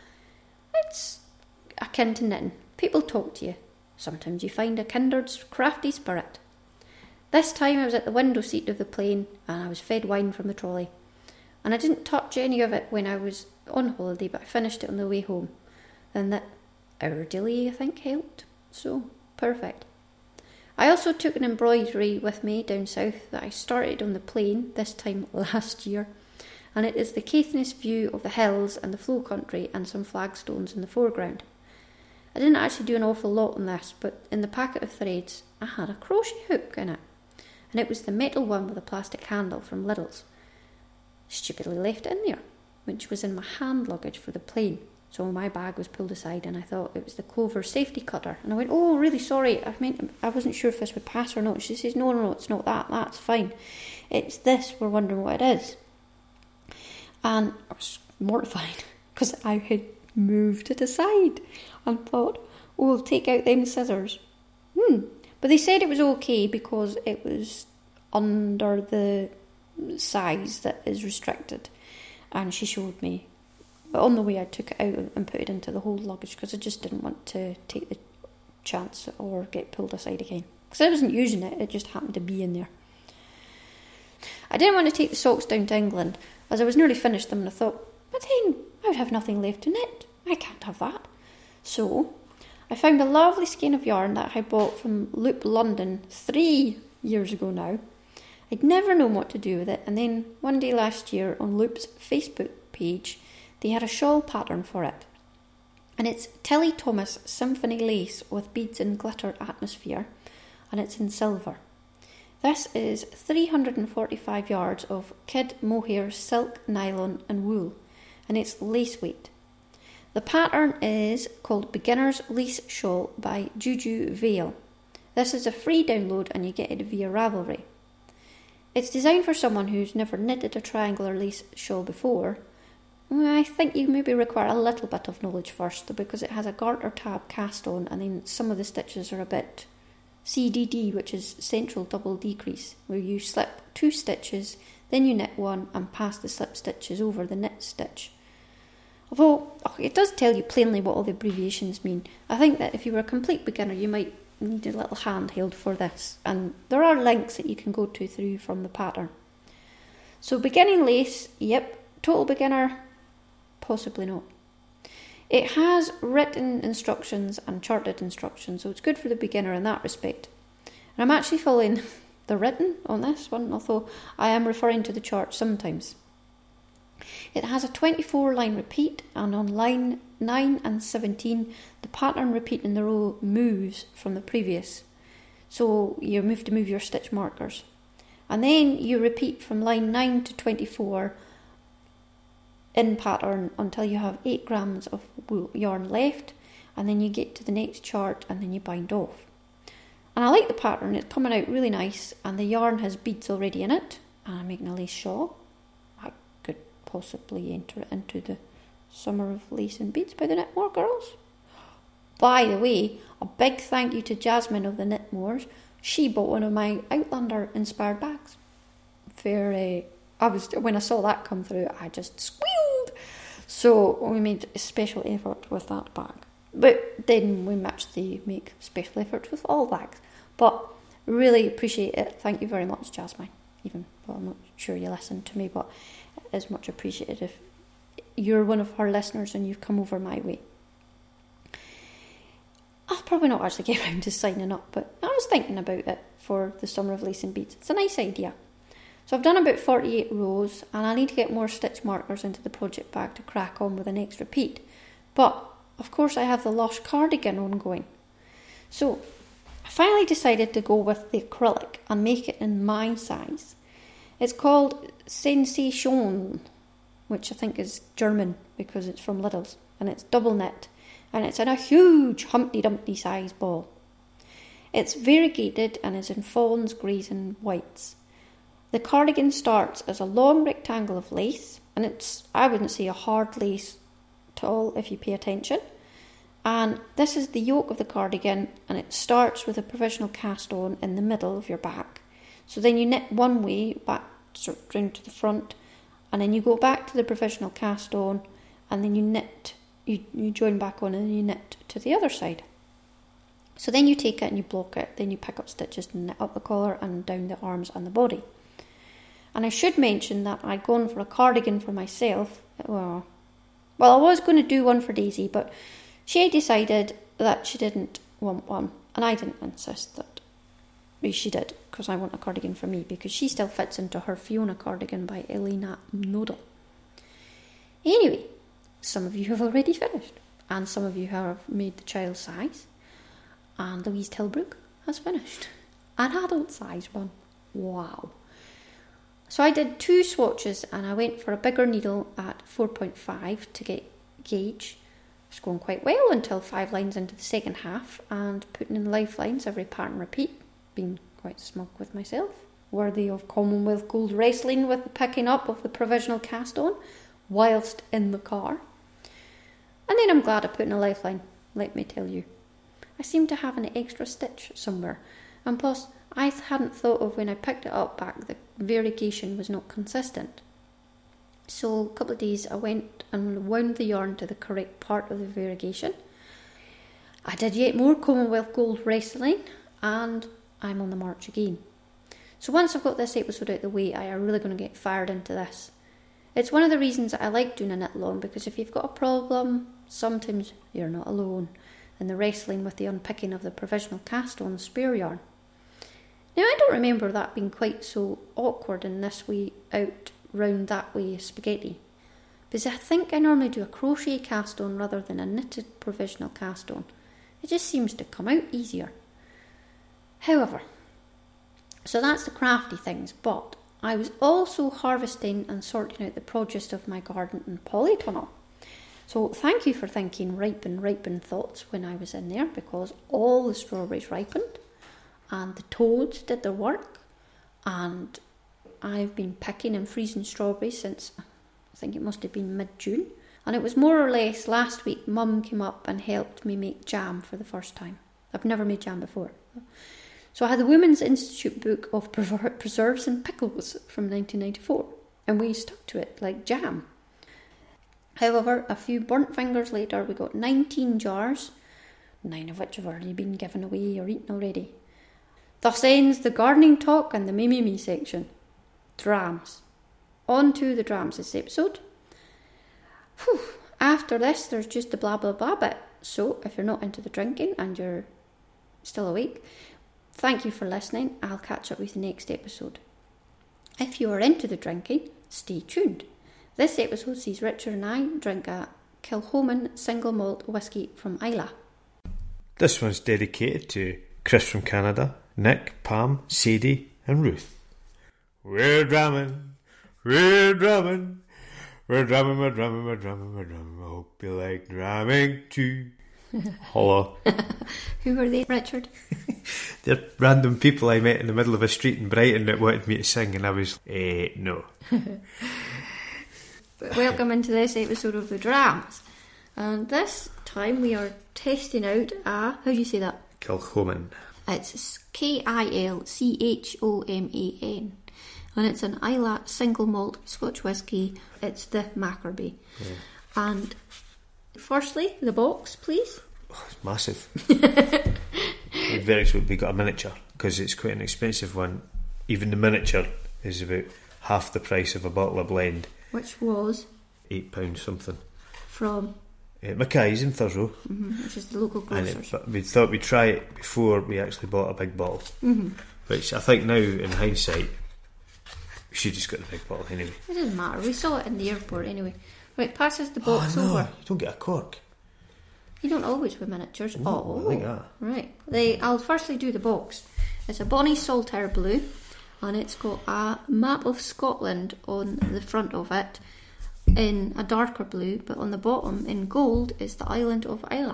It's akin to knitting. People talk to you. Sometimes you find a kindred crafty spirit. This time I was at the window seat of the plane, and I was fed wine from the trolley. And I didn't touch any of it when I was on holiday, but I finished it on the way home. And that hour delay, I think, helped. So, perfect. I also took an embroidery with me down south that I started on the plane, this time last year. And it is the Caithness view of the hills and the flow country and some flagstones in the foreground. I didn't actually do an awful lot on this, but in the packet of threads, I had a crochet hook in it. And it was the metal one with a plastic handle from Lidl's. Stupidly left it in there, which was in my hand luggage for the plane. So my bag was pulled aside, and I thought it was the Clover safety cutter. And I went, oh, really sorry, I meant, I wasn't sure if this would pass or not. She says, no, no, no, it's not that, that's fine. It's this, we're wondering what it is. And I was mortified, because I had moved it aside, and thought, oh, I'll take out them scissors. Hmm. But they said it was okay, because it was under the size that is restricted. And she showed me. But on the way I took it out and put it into the whole luggage because I just didn't want to take the chance or get pulled aside again. Because I wasn't using it, it just happened to be in there. I didn't want to take the socks down to England as I was nearly finished them, and I thought, but then I would have nothing left to knit. I can't have that. So I found a lovely skein of yarn that I bought from Loop London three years ago now. I'd never known what to do with it, and then one day last year on Loop's Facebook page, they had a shawl pattern for it. And it's Tilly Thomas Symphony Lace with beads and glitter atmosphere, and it's in silver. This is three hundred forty-five yards of kid mohair, silk, nylon and wool, and it's lace weight. The pattern is called Beginner's Lace Shawl by Juju Vale. This is a free download and you get it via Ravelry. It's designed for someone who's never knitted a triangular lace shawl before. I think you maybe require a little bit of knowledge first, because it has a garter tab cast on, and then some of the stitches are a bit C D D, which is central double decrease, where you slip two stitches, then you knit one and pass the slip stitches over the knit stitch. Although, oh, it does tell you plainly what all the abbreviations mean. I think that if you were a complete beginner, you might need a little handheld for this. And there are links that you can go to through from the pattern. So beginning lace, yep. Total beginner, possibly not. It has written instructions and charted instructions, so it's good for the beginner in that respect. And I'm actually following the written on this one, although I am referring to the chart sometimes. It has a twenty-four line repeat, and on line nine and seventeen, the pattern repeat in the row moves from the previous. So you move to move your stitch markers. And then you repeat from line nine to twenty-four in pattern until you have eight grams of wool yarn left, and then you get to the next chart and then you bind off. And I like the pattern, it's coming out really nice, and the yarn has beads already in it, and I'm making a lace shawl. I could possibly enter it into the Summer of Lace and Beads by the Knitmore girls. By the way, a big thank you to Jasmine of the Knitmores. She bought one of my Outlander inspired bags. Very, I was when I saw that come through, I just squealed. So we made a special effort with that bag. But then we matched the make special efforts with all bags. But really appreciate it. Thank you very much, Jasmine. Even, well, I'm not sure you listened to me, but it is much appreciated if you're one of her listeners and you've come over my way. I'll probably not actually get around to signing up, but I was thinking about it for the Summer of Lace and Beads. It's a nice idea. So I've done about forty-eight rows, and I need to get more stitch markers into the project bag to crack on with the next repeat. But, of course, I have the Lush cardigan ongoing. So, I finally decided to go with the acrylic and make it in my size. It's called Sensation, which I think is German because it's from Lidl's, and it's double knit, and it's in a huge Humpty Dumpty size ball. It's variegated and is in fawns, greys and whites. The cardigan starts as a long rectangle of lace, and it's, I wouldn't say a hard lace at all if you pay attention. And this is the yoke of the cardigan, and it starts with a provisional cast on in the middle of your back. So then you knit one way back sort of round to the front, and then you go back to the provisional cast on, and then you knit, you, you join back on, and then you knit to the other side. So then you take it and you block it, then you pick up stitches and knit up the collar and down the arms and the body. And I should mention that I'd gone for a cardigan for myself. Well, well, I was going to do one for Daisy, but she decided that she didn't want one, and I didn't insist that she did, because I want a cardigan for me, because she still fits into her Fiona cardigan by Elena Nodal. Anyway, some of you have already finished, and some of you have made the child size, and Louise Tilbrook has finished an adult size one. Wow. So I did two swatches, and I went for a bigger needle at four point five to get gauge. It was going quite well until five lines into the second half, and putting in lifelines every pattern repeat, being quite smug with myself, worthy of Commonwealth Gold wrestling with the picking up of the provisional cast on whilst in the car. And then I'm glad I put in a lifeline, let me tell you. I seem to have an extra stitch somewhere, and plus I hadn't thought of when I picked it up back the variegation was not consistent. So a couple of days I went and wound the yarn to the correct part of the variegation. I did yet more Commonwealth Gold wrestling, and I'm on the march again. So once I've got this episode out of the way, I am really going to get fired into this. It's one of the reasons that I like doing a knit along, because if you've got a problem, sometimes you're not alone in the wrestling with the unpicking of the provisional cast on spare yarn. Now, I don't remember that being quite so awkward in this way out round that way spaghetti, because I think I normally do a crochet cast on rather than a knitted provisional cast on. It just seems to come out easier. However, so that's the crafty things, but I was also harvesting and sorting out the produce of my garden in polytunnel. So thank you for thinking ripen, ripen thoughts when I was in there, because all the strawberries ripened and the toads did their work, and I've been picking and freezing strawberries since, I think it must have been mid-June, and it was more or less last week Mum came up and helped me make jam for the first time. I've never made jam before. So I had the Women's Institute book of preserves and pickles from nineteen ninety-four, and we stuck to it like jam. However, a few burnt fingers later, we got nineteen jars, nine of which have already been given away or eaten already. Thus ends the gardening talk and the me me me section. Drams. On to the drams this episode. Whew. After this, there's just the blah blah blah bit. So, if you're not into the drinking and you're still awake, thank you for listening. I'll catch up with the next episode. If you are into the drinking, stay tuned. This episode sees Richard and I drink a Kilchoman single malt whisky from Islay. This one's dedicated to Chris from Canada, Nick, Pam, Sadie and Ruth. We're drumming, we're drumming, we're drumming, we're drumming, we're drumming, we're drumming. I hope you like drumming too. Hello. Who were they, Richard? They're random people I met in the middle of a street in Brighton that wanted me to sing, and I was, eh, no. Welcome into this episode of The Drams. And this time we are testing out a, how do you say that? Kilchoman. It's K I L C H O M A N. And it's an Islay single malt Scotch whisky. It's the Mackerby. Yeah. And firstly, the box, please. Oh, it's massive. Very sweet. We got a miniature because it's quite an expensive one. Even the miniature is about half the price of a bottle of blend. Which was? Eight pounds something. From? Uh, Mackay's in Thurso. Mm-hmm, which is the local grocers. And it, but we thought we'd try it before we actually bought a big bottle. Mm-hmm. Which I think now, in hindsight, we should just got the big bottle anyway. It doesn't matter. We saw it in the airport anyway. Right, pass us the box oh, no, over. You don't get a cork. You don't always with miniatures. No, oh, I think that. Right. They, I'll firstly do the box. It's a Bonnie Saltire blue, and it's got a map of Scotland on the front of it in a darker blue, but on the bottom in gold is the island of Islay,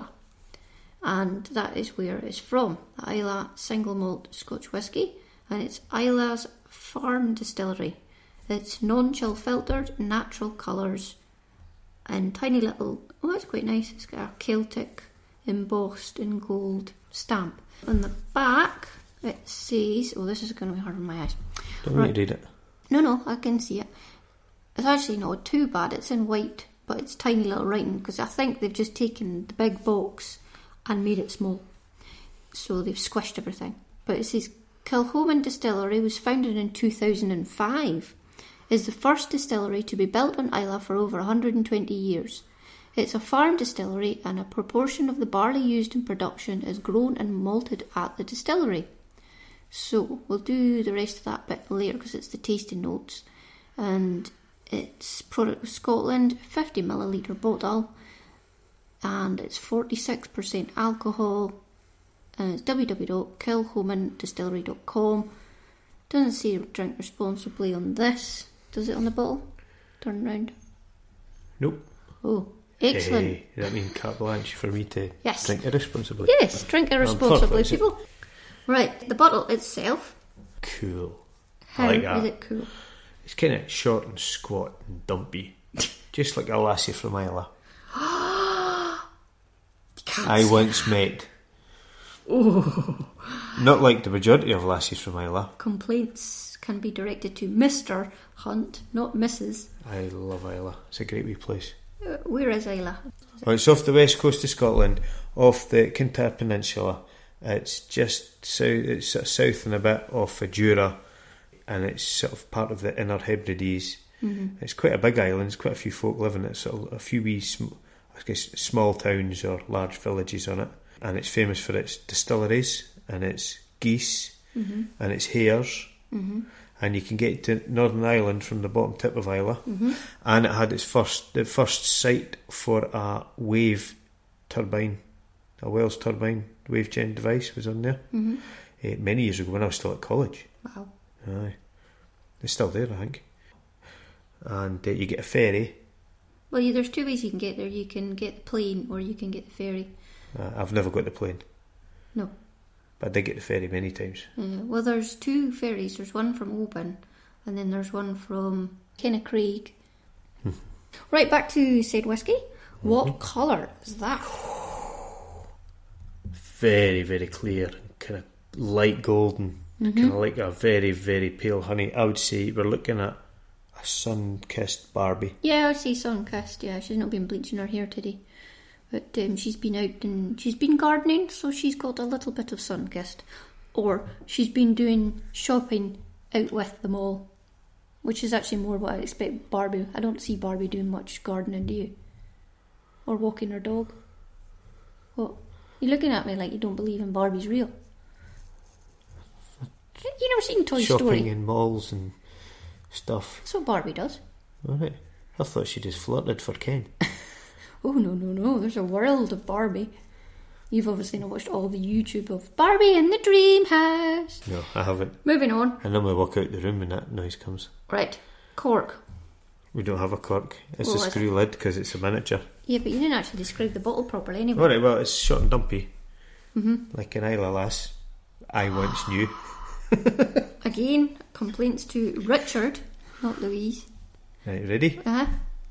and that is where it's from. The Islay single malt Scotch whisky, and it's Islay's farm distillery. It's non-chill filtered, natural colours, and tiny little, oh that's quite nice, it's got a Celtic embossed in gold stamp. On the back it says, oh this is going to be hard on my eyes. Don't right. need to read it. No, no, I can see it. It's actually not too bad, it's in white, but it's tiny little writing, because I think they've just taken the big box and made it small. So they've squished everything. But it says, Kilchoman Distillery was founded in two thousand five. Is the first distillery to be built on Islay for over one hundred twenty years. It's a farm distillery, and a proportion of the barley used in production is grown and malted at the distillery. So we'll do the rest of that bit later because it's the tasting notes. And it's product of Scotland, fifty milliliter bottle, and it's forty-six percent alcohol, and it's w w w dot kilchoman distillery dot com. Doesn't say drink responsibly on this. Does it on the bottle? Turn round. Nope. Oh, excellent. Hey, does that mean carte blanche for me to yes. drink irresponsibly? Yes, drink irresponsibly, people. Right, the bottle itself. Cool. How I like that. is it cool? It's kind of short and squat and dumpy. Just like a lassie from Islay. I once met. Oh. Not like the majority of lassies from Islay. Complaints can be directed to Mister Hunt, not Missus I love Islay. It's a great wee place. Uh, where is Islay? Well, it's off the west coast of Scotland, off the Kintyre Peninsula. It's just south, it's sort of south and a bit off of Jura, and it's sort of part of the Inner Hebrides. Mm-hmm. It's quite a big island. There's quite a few folk living in it. Sort of a few wee, sm- I guess, small towns or large villages on it, and it's famous for its distilleries and its geese mm-hmm. and its hares. Mm-hmm. And you can get to Northern Ireland from the bottom tip of Islay. Mm-hmm. And it had its first, the first site for a wave turbine, a Wells turbine wave gen device was on there. Mm-hmm. Uh, many years ago when I was still at college. Wow. Aye. It's still there, I think. And uh, you get a ferry. Well, yeah, there's two ways you can get there. You can get the plane or you can get the ferry. Uh, I've never got the plane. No. But I did get the ferry many times. Uh, well, there's two ferries. There's one from Oban and then there's one from Kennacraig. Right, back to said whiskey. Mm-hmm. What colour is that? Very, very clear and kind of light golden. Mm-hmm. Kind of like a very, very pale honey. I would say we're looking at a sun-kissed Barbie. Yeah, I'd say sun-kissed, yeah. She's not been bleaching her hair today. But um, she's been out and she's been gardening, so she's got a little bit of sun-kissed. Or she's been doing shopping out with them all, which is actually more what I expect Barbie. I don't see Barbie doing much gardening, do you? Or walking her dog. What? You're looking at me like you don't believe in Barbie's real. You never seen Toy Shopping Story? in malls and stuff. That's what Barbie does. Alright. I thought she just flirted for Ken. Oh, no, no, no. There's a world of Barbie. You've obviously not watched all the YouTube of Barbie in the Dream House. No, I haven't. Moving on. I normally walk out the room when that noise comes. Right. Cork. We don't have a cork. It's Well, a it's- screw lid because it's a miniature. Yeah, but you didn't actually describe the bottle properly anyway. Alright, well, it's short and dumpy. Mm-hmm. Like an Isla lass. I once knew. Again, complaints to Richard, not Louise. Right, ready? Uh-huh.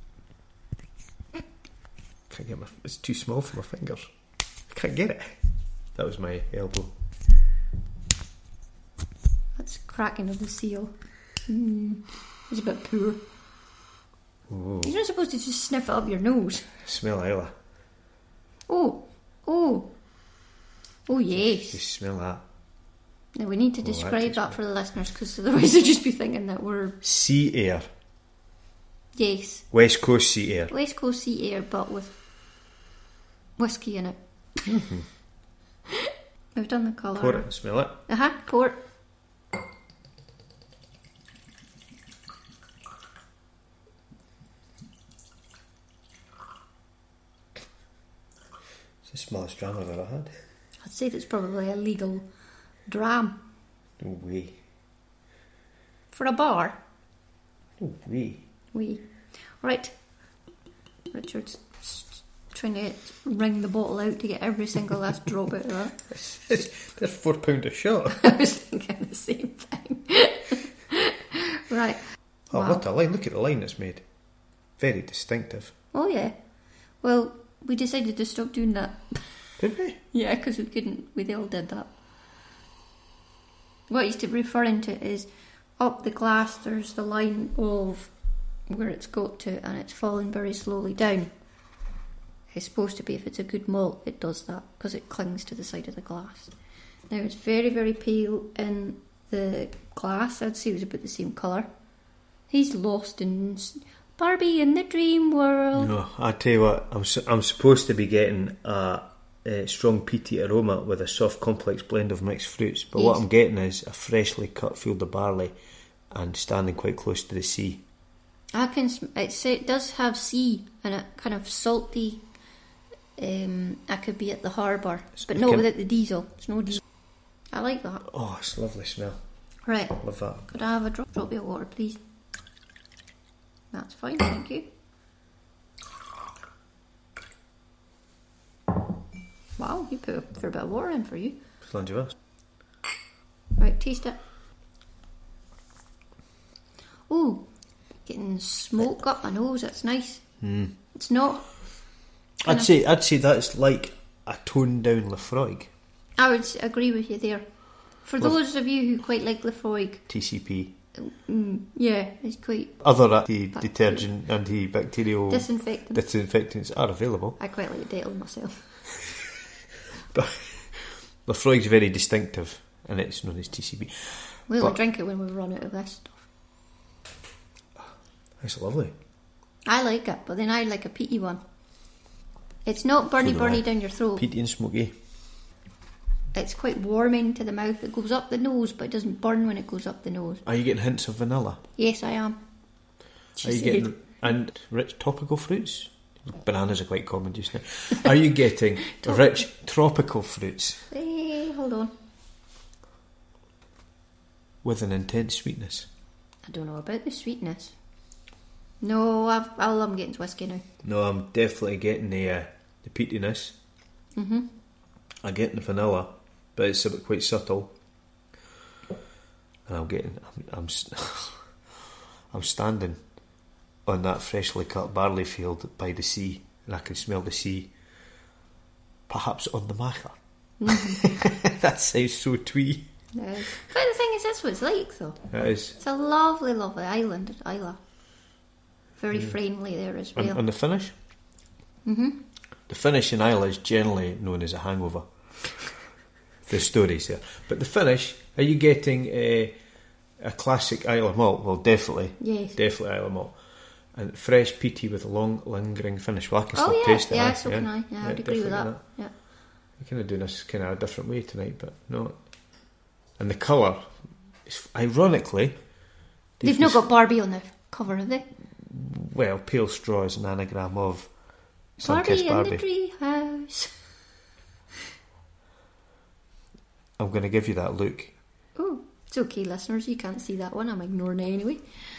Can't get my. It's too small for my fingers. I can't get it. That was my elbow. That's cracking of the seal. Mm. It's a bit poor. Ooh. You're not supposed to just sniff it up your nose. Smell Isla. Oh, oh, oh yes. Just smell that. Now we need to Oh, that describe tastes that good. for the listeners, because otherwise they'll just be thinking that we're... Sea air. Yes, West Coast sea air. West Coast sea air, but with whiskey in it. Mm-hmm. We've done the colour. Pour it and smell it. Uh-huh, pour it. It's the smallest dram I've ever had. I'd say that's probably a legal dram. No way. For a bar. No way. We. Right. Richard's s- trying to wring the bottle out to get every single last drop out of that. It's, it's, they're four pound a shot. I was thinking the same thing. Right. Oh, Wow. what a line. Look at the line it's made. Very distinctive. Oh, yeah. Well, we decided to stop doing that. Did we? Yeah, because we couldn't. We all did that. What he's referring to is up the glass, there's the line of where it's got to, and it's falling very slowly down. It's supposed to be, if it's a good malt, it does that because it clings to the side of the glass. Now it's very, very pale in the glass. I'd say it was about the same colour. He's lost in s- Barbie in the dream world. No, I tell you what, I'm su- I'm supposed to be getting a, a strong peaty aroma with a soft complex blend of mixed fruits, but what Yes. I'm getting is a freshly cut field of barley and standing quite close to the sea. I can. sm- It's, it does have sea and a kind of salty. Um, I could be at the harbour, but I not can- without the diesel. It's no diesel. I like that. Oh, it's a lovely smell. Right. Love that. Could I have a drop, drop of water, please? That's fine, thank you. Wow, you put a fair bit of water in for you. Plunge of us. Right, taste it. Ooh, getting smoke up my nose. That's nice. Mm. It's not. I'd say I'd say that's like a toned down Lafroig. I would s- agree with you there. For Love- those of you who quite like Lafroig, T C P. mm, yeah, it's quite Other anti-detergent, antibacterial disinfectant. disinfectants are available, I quite like Dettol myself. but Lafroig's very distinctive, and it's known as T C P. We'll only But- drink it when we've run out of this stuff. It's lovely. I like it, but then I like a peaty one. It's not burny So do I. burny down your throat. Peaty and smoky. It's quite warming to the mouth. It goes up the nose, but it doesn't burn when it goes up the nose. Are you getting hints of vanilla? Yes, I am. She Are you said. getting and rich tropical fruits? Bananas are quite common just now. Are you getting rich tropical fruits Hey, hold on. with an intense sweetness? I don't know about the sweetness. No, I've, all I'm getting is whiskey now. No, I'm definitely getting the uh, the peatiness. Mm-hmm. I'm getting the vanilla, but it's a bit quite subtle. And I'm getting, I'm, I'm, st- I'm standing on that freshly cut barley field by the sea, and I can smell the sea. Perhaps on the Macha. Mm-hmm. That sounds so twee. No. But the thing is, that's what it's like, though. It is. It's a lovely, lovely island, Isla. very friendly there as well. And, and the finish? Mm-hmm. The finish in Islay is generally known as a hangover. The stories there. But the finish, are you getting a, a classic Islay malt? Well, definitely. Yes. Definitely Islay malt. And fresh peaty with a long, lingering finish. Well, I can Oh, still yeah, taste it. yeah, eh? so can I. Yeah, I'd agree with definitely that. Yeah. We're kind of doing this kind of a different way tonight, but no. And the colour, is- ironically... They've not got Barbie on the cover, have they? Well, pale straw is an anagram of Barbie Sunkissed in Barbie. the tree house. I'm going to give you that look. Oh, it's okay, listeners. You can't see that one. I'm ignoring it anyway.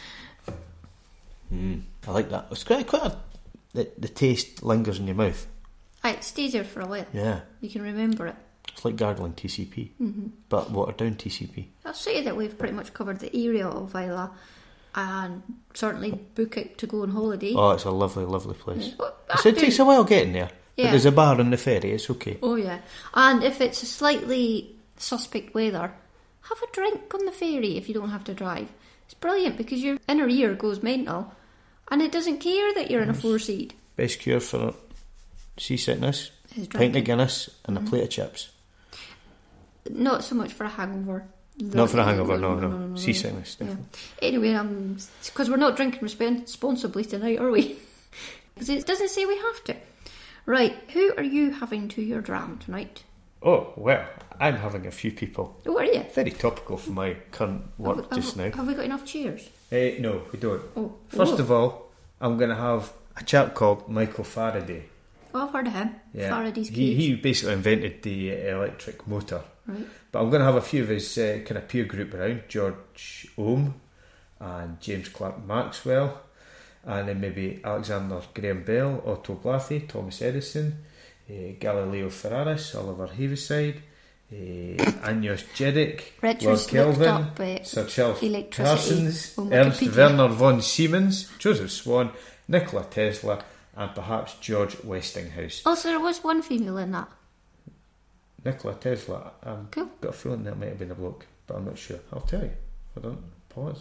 Mm, I like that. It's quite, quite a... The, the taste lingers in your mouth. Aye, it stays there for a while. Yeah. You can remember it. It's like gargling T C P, Mm-hmm. but watered down T C P. I'll say that we've pretty much covered the area of Islay and certainly book it to go on holiday. Oh, it's a lovely, lovely place. Oh, So it takes a while getting there, Yeah. but there's a bar on the ferry, it's okay. Oh, yeah. And if it's a slightly suspect weather, have a drink on the ferry if you don't have to drive. It's brilliant because your inner ear goes mental and it doesn't care that you're in a four-seat. Best cure for seasickness, Is pint drinking. of Guinness and Mm-hmm. a plate of chips. Not so much for a hangover. Not for a hangover, no, no. Seasickness, Yeah. definitely. Anyway, um, because we're not drinking responsibly tonight, are we? Because it doesn't say we have to. Right, who are you having to your dram tonight? Oh, well, I'm having a few people. Oh, are you? Very topical for my current work have, we- just have, now. Have we got enough cheers? Uh, no, we don't. Oh, First oh. of all, I'm going to have a chap called Michael Faraday. Oh, I've heard of him. Yeah. Faraday's he, cage. he basically invented the uh, electric motor. Right. But I'm going to have a few of his uh, kind of peer group around. George Ohm and James Clerk Maxwell. And then maybe Alexander Graham Bell, Otto Blathy, Thomas Edison, uh, Galileo Ferraris, Oliver Heaviside, uh, Agnes Jeddick, Lord Richard's Kelvin, looked up, uh, Sir Charles electricity Parsons, on Ernst Wikipedia. Werner von Siemens, Joseph Swan, Nikola Tesla, and perhaps George Westinghouse. Oh, so there was one female in that. Nikola Tesla, I've Cool. got a feeling that might have been a bloke, but I'm not sure. I'll tell you. Hold on, pause.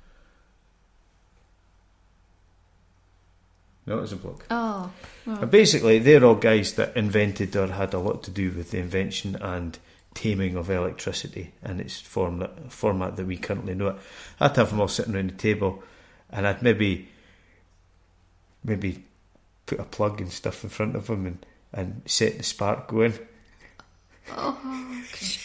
No, it was a bloke. Oh, well, And basically, they're all guys that invented or had a lot to do with the invention and taming of electricity in its form, format that we currently know it. I'd have them all sitting around the table, and I'd maybe maybe put a plug and stuff in front of them and, and set the spark going. oh.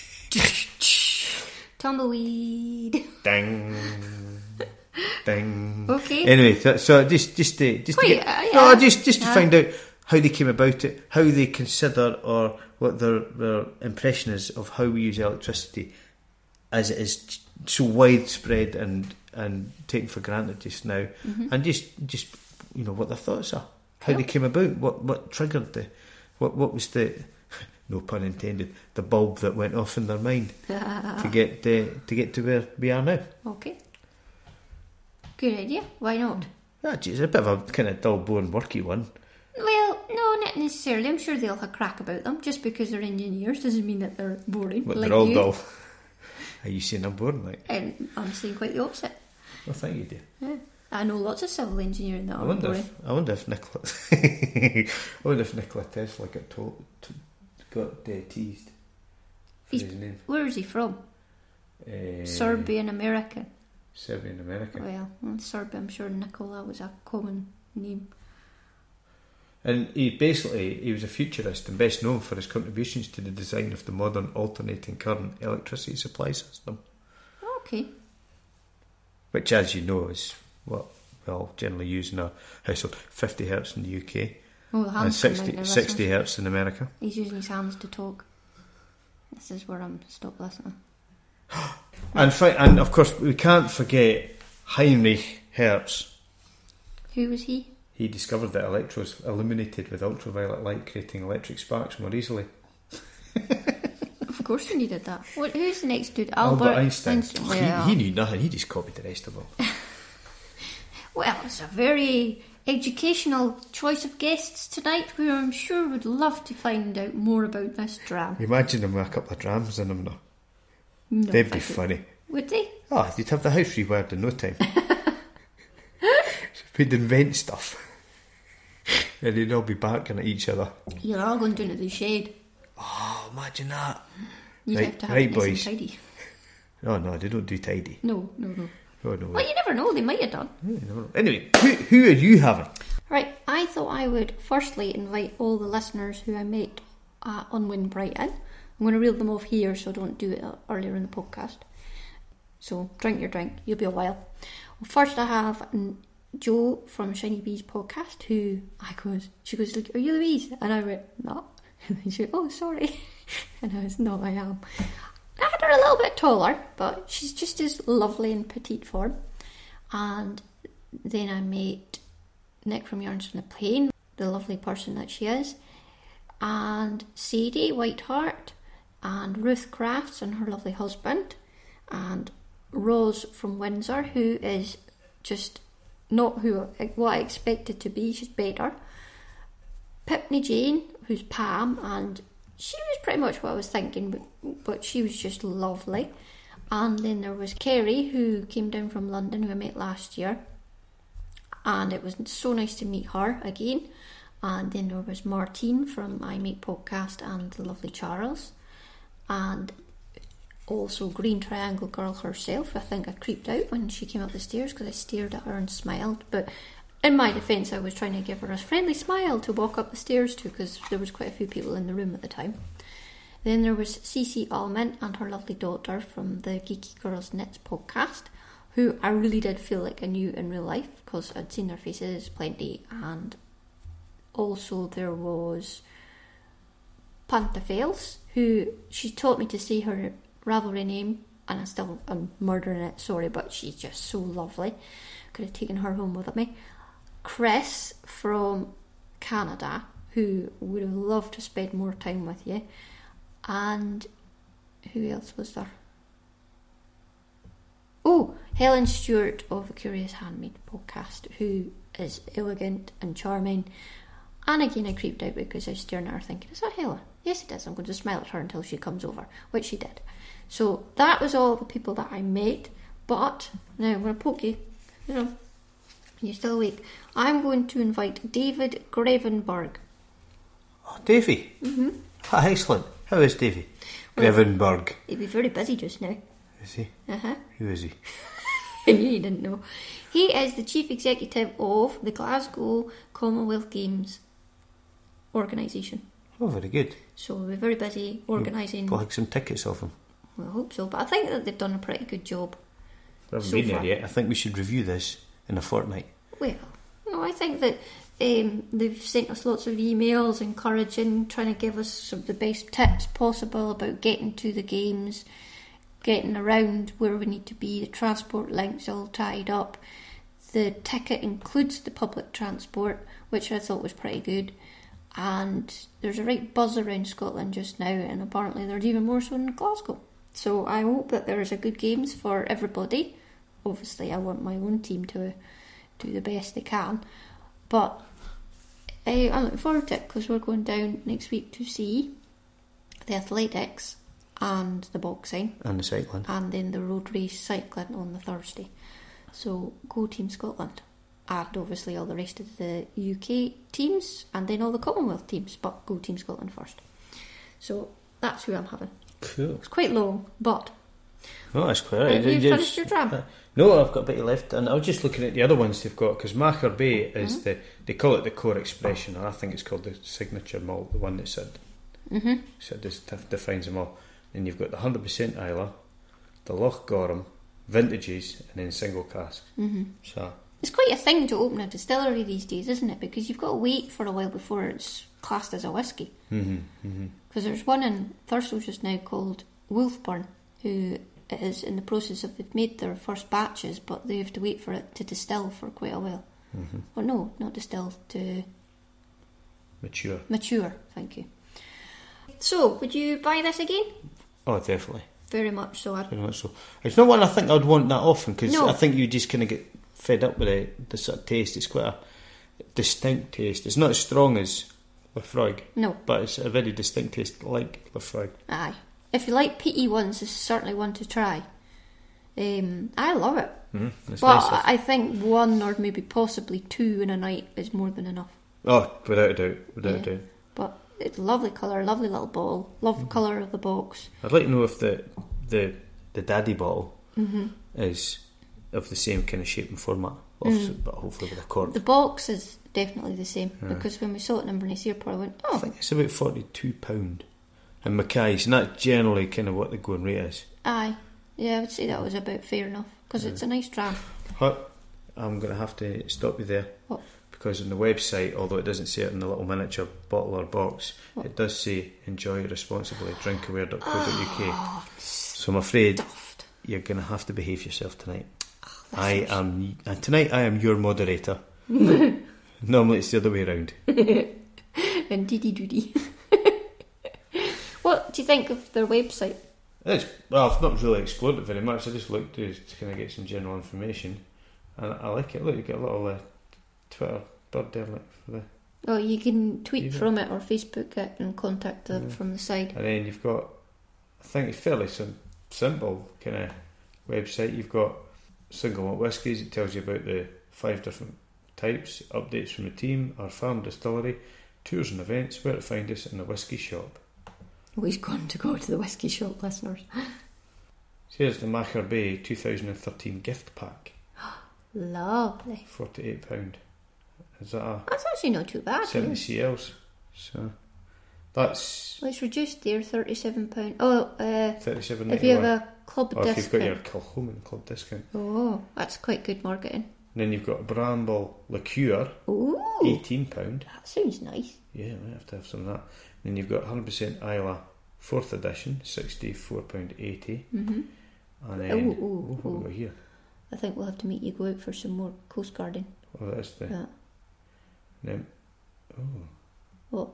Tumbleweed. Ding, ding. Okay. Anyway, so, so just just to just to Wait, get, uh, no, yeah. just just to Yeah. find out how they came about it, how they consider or what their their impression is of how we use electricity, as it is so widespread and and taken for granted just now, Mm-hmm. and just just you know what their thoughts are, how they Cool. came about, what what triggered the, what what was the, no pun intended, the bulb that went off in their mind to get uh, to get to where we are now. Okay. Good idea. Why not? Ah, geez, it's a bit of a kind of dull, boring, worky one. Well, no, not necessarily. I'm sure they'll have crack about them. Just because they're engineers doesn't mean that they're boring. But like they're all you. dull. Are you saying I'm boring? Like, And I'm saying quite the opposite. well, thank you, dear. Yeah. I know lots of civil engineering that I are wonder boring. if I wonder if Nikola, I wonder if Nikola Tesla got told, t- got uh, teased for He's- his name. Where is he from? Uh, Serbian American. Serbian American. Well, in Serbia, I'm sure Nikola was a common name. And he basically he was a futurist and best known for his contributions to the design of the modern alternating current electricity supply system, Okay. which, as you know, is what we all generally use in our household. fifty hertz in the U K Oh, the and hands come out sixty, now, sixty listeners. hertz in America. He's using his hands to talk. This is where I'm stop listening. And fi- and of course we can't forget Heinrich Hertz. Who was he? He discovered that electrodes illuminated with ultraviolet light, creating electric sparks more easily. Of course, you needed that. What? Who's the next dude? Albert, Albert, Einstein. Well, He, he knew nothing. He just copied the rest of them. well, it's a very educational choice of guests tonight, who I'm sure would love to find out more about this dram. Imagine them with a couple of drams in them. No. No, They'd be thank you. funny. Would they? Oh, you'd have the house rewired in no time. we'd invent stuff. And they'd all be barking at each other. You're all going down to the shed. Oh, imagine that. You'd right, have to have right, it nice boys. and tidy. No, no, they don't do tidy. No, no, no. Oh, no. Well, you never know, they might have done. Yeah, no, no. Anyway, who, who are you having? Right, I thought I would firstly invite all the listeners who I met at Unwin Brighton. I'm going to reel them off here, so don't do it earlier in the podcast. So, drink your drink, you'll be a while. Well, first I have Jo from Shiny Bees podcast, who I goes, she goes, like, are you Louise? And I went, no. And then she went, oh, sorry. And I was, no, I am. I had her a little bit taller, but she's just as lovely in petite form. And then I met Nick from Yarns from the Plain, the lovely person that she is, and Sadie Whiteheart, and Ruth Crafts and her lovely husband, and Rose from Windsor, who is just not who what I expected to be. She's better. Pipney Jane, who's Pam, and she was pretty much what I was thinking, but, but she was just lovely. And then there was Kerry, who came down from London, who I met last year, and it was so nice to meet her again. And then there was Martine from I Make Podcast and the lovely Charles, and also Green Triangle Girl herself. I think I creeped out when she came up the stairs because I stared at her and smiled, but in my defence I was trying to give her a friendly smile to walk up the stairs to, because there was quite a few people in the room at the time. Then there was Cece Almond and her lovely daughter from the Geeky Girls Knits podcast, who I really did feel like I knew in real life because I'd seen their faces plenty. And also there was Pantafels, who she taught me to say her Ravelry name, and I still am murdering it, sorry, but she's just so lovely. Could have taken her home with me. Chris from Canada, who would have loved to spend more time with you. And who else was there? Oh, Helen Stewart of the Curious Handmaid podcast, who is elegant and charming. And again, I creeped out because I was staring at her thinking, is that Helen? Yes, it is. I'm going to smile at her until she comes over, which she did. So that was all the people that I met. But now I'm going to poke you, you know, you're still awake. I'm going to invite David Grevenberg. Oh, Davy. Mm-hmm. Ah, excellent. How is Davy? Well, Grevenberg. He'd be very busy just now. Is he? Uh-huh. Who is he? I knew you didn't know. He is the chief executive of the Glasgow Commonwealth Games organisation. Oh, very good. So we're very busy organising. We'll have some tickets off him. Well, I hope so, but I think that they've done a pretty good job. I haven't so been far. there yet. I think we should review this in a fortnight. Well, no, I think that um, they've sent us lots of emails encouraging, trying to give us some of the best tips possible about getting to the games, getting around where we need to be, the transport links all tied up. The ticket includes the public transport, which I thought was pretty good. And there's a right buzz around Scotland just now, and apparently there's even more so in Glasgow. So I hope that there's a good games for everybody. Obviously I want my own team to do the best they can, but uh, I'm looking forward to it because we're going down next week to see the athletics and the boxing And the cycling. and then the road race cycling on the Thursday. So go Team Scotland, and obviously all the rest of the U K teams and then all the Commonwealth teams, but go Team Scotland first. So that's who I'm having. Cool. It's quite long, but Oh, that's quite right. have you Just- finished your dram? uh, No, I've got a bit left, and I was just looking at the other ones they've got, because Macher Bay is Mm-hmm. the, they call it the core expression, and I think it's called the signature malt, the one that said, Mm-hmm. said this def- defines them all. Then you've got the one hundred percent Islay, the Loch Gorham, vintages, and then single casks. Mm-hmm. So, It's quite a thing to open a distillery these days, isn't it? Because you've got to wait for a while before it's classed as a whisky. mm-hmm, mm-hmm. Because there's one in Thurso just now called Wolfburn, who is in the process of, they've made their first batches, but they have to wait for it to distill for quite a while. Mm-hmm. Or no, not distill, to Mature. mature, thank you. So, would you buy this again? Oh, definitely. Very much so. I'd, Very much so. It's not one I think I'd want that often, because No. I think you just kind of get fed up with the, the sort of taste. It's quite a distinct taste. It's not as strong as Lafroig, no, but it's a very distinct taste like Lafroig. aye. If you like peaty ones, this is certainly one to try. Um, I love it. Mm, it's But nice. I think one or maybe possibly two in a night is more than enough. Oh, without a doubt, without Yeah. a doubt. But it's a lovely colour, lovely little bottle, love the colour of the box. I'd like to know if the the the daddy bottle Mm-hmm. is of the same kind of shape and format, obviously, but hopefully with a cork. The box is definitely the same Yeah. because when we saw it in Inverness Airport, I went, I oh, think it's about forty-two pounds. And Mackay's, and that's generally kind of what the going rate is. aye. Yeah, I would say that was about fair enough because it's a nice dram. But I'm going to have to stop you there. What? Because on the website, although it doesn't say it in the little miniature bottle or box, What? it does say enjoy responsibly, drinkaware dot co dot U K. So I'm afraid Stuffed. you're going to have to behave yourself tonight. That's I nice. am, and tonight I am your moderator. Normally it's the other way around. And diddy doody. What do you think of their website? It's, well, I've not really explored it very much. I just looked to, to kind of get some general information, and I like it. Look, you get a little uh, Twitter bird there, like for the, Oh, you can tweet You do. from it or Facebook it and contact them Yeah. from the side. and then you've got. I think it's fairly sim- simple kind of website. You've got single malt whiskies. It tells you about the five different types, updates from the team, our farm distillery, tours and events, where to find us, and the whisky shop. Always going to go to the whisky shop, listeners. So here's the Macher Bay two thousand thirteen gift pack, Lovely. forty-eight pounds. Is that a That's actually not too bad. seventy eh? C Ls? So that's Well, it's reduced there, thirty-seven pounds. Oh, uh, thirty-seven if you have ninety-one. a club Or if you've got your discount. Kilchoman club discount. Oh, that's quite good marketing. And then you've got Bramble Liqueur, Ooh, eighteen pounds. that sounds nice. Yeah, I have to have some of that. And then you've got one hundred percent Isla fourth edition, sixty-four pounds eighty. Mm-hmm. And then, Ooh, oh, ooh, what have we ooh. got here? I think we'll have to make you go out for some more Coast Guarding. Oh, that's the. Yeah. Then, oh. What?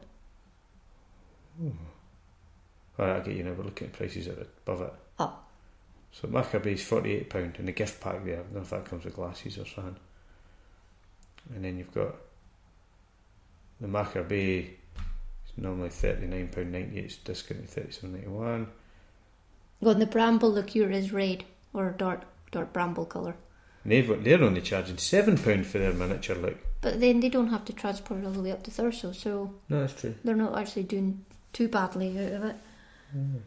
Alright, I'll get you now. We're looking at prices at the, above it. Oh. So Macher Bay's forty-eight pounds, and the gift pack there, I don't know if that comes with glasses or something. And then you've got the Macher Bay, it's normally thirty-nine pounds ninety, it's discounted thirty-seven ninety-one. Oh, and the bramble liqueur is red or dark, dark bramble colour. And they've, they're only charging seven pounds for their miniature look. But then they don't have to transport it all the way up to Thurso, so No, that's true. they're not actually doing too badly out of it. Mm.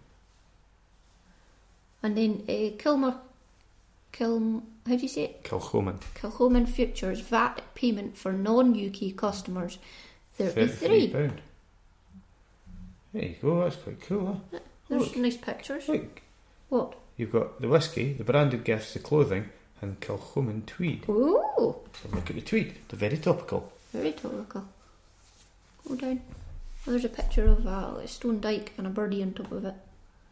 And then uh, Kilmer, Kilm, how do you say it? Kilchoman, Kilchoman Futures V A T payment for non-U K customers, thirty-three thirty-three. pounds. There you go, that's quite cool, huh? There's Look. nice pictures. Look, What? you've got the whisky, the branded gifts, the clothing, and Kilchoman tweed. Ooh, So look at the tweed, they're very topical. very topical. Go down. Oh, there's a picture of a stone dyke and a birdie on top of it.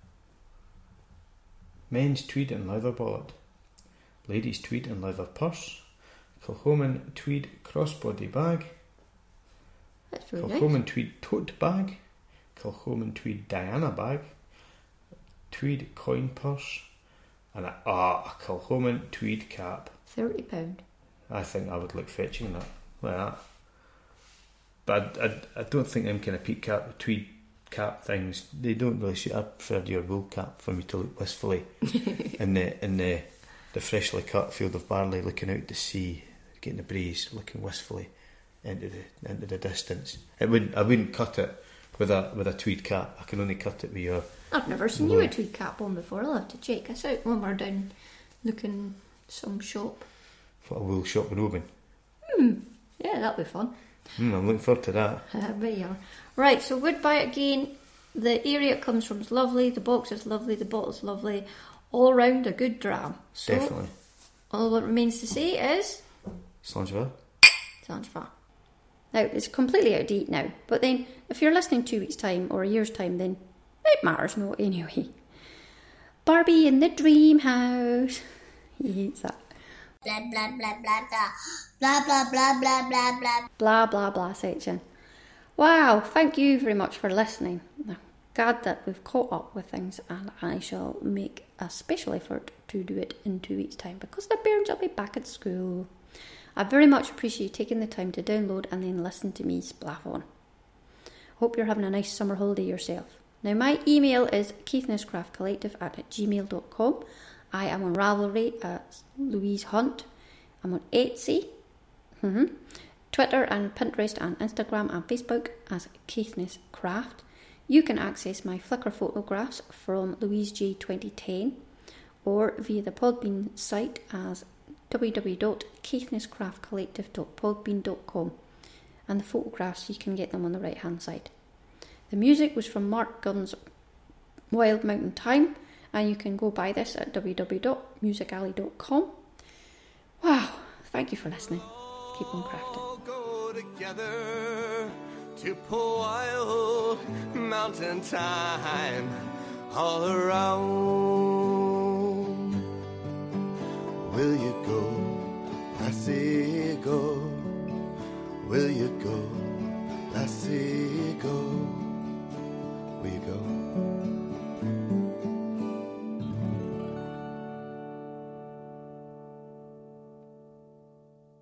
Men's tweed and leather wallet, ladies' tweed and leather purse, Kilchoman tweed crossbody bag, That's very nice. Kilchoman tweed tote bag, Kilchoman tweed Diana bag, tweed coin purse, and a, ah, a Kilchoman tweed cap. thirty pounds. I think I would look fetching in that, like that. But I, I, I don't think them kind of peak cap, tweed cap things, they don't really suit. I prefer your wool cap for me to look wistfully in the in the the freshly cut field of barley, looking out to sea, getting the breeze, looking wistfully into the into the distance. It wouldn't I wouldn't cut it with a with a tweed cap. I can only cut it with your. I've never seen you a tweed cap on before. I'll have to check us out when we're down looking some shop. For a wool shop in Oban. Hmm. Yeah, that'll be fun. Mm, I'm looking forward to that. I bet you are. Right, so Woodbye again. The area it comes from is lovely. The box is lovely. The bottle's lovely. All round a good dram. So Definitely. all that remains to say is Slangeville. sounds fun. Now it's completely out of date now. But then, if you're listening two weeks time or a year's time, then it matters not anyway. Barbie in the Dream House. He hates that. Blah blah blah blah blah. Blah blah blah blah blah blah. Blah blah blah section. Wow, thank you very much for listening. I'm glad that we've caught up with things, and I shall make a special effort to do it in two weeks' time because the parents will be back at school. I very much appreciate you taking the time to download and then listen to me splaff on. Hope you're having a nice summer holiday yourself. Now my email is keithnesscraftcollective at gmail dot com, I am on Ravelry at Louise Hunt. I'm on Etsy, mm-hmm. Twitter and Pinterest and Instagram and Facebook as Caithness Craft. You can access my Flickr photographs from Louise J twenty ten or via the Podbean site as w w w dot caithness craft collective dot podbean dot com, and the photographs, you can get them on the right hand side. The music was from Mark Gunn's Wild Mountain Time, and you can go buy this at w w w dot music alley dot com. Wow, thank you for listening. Keep on crafting. Go together to pull Wild Mountain Time all around. Will you go, lassie, go? Will you go, lassie, go? Will you go?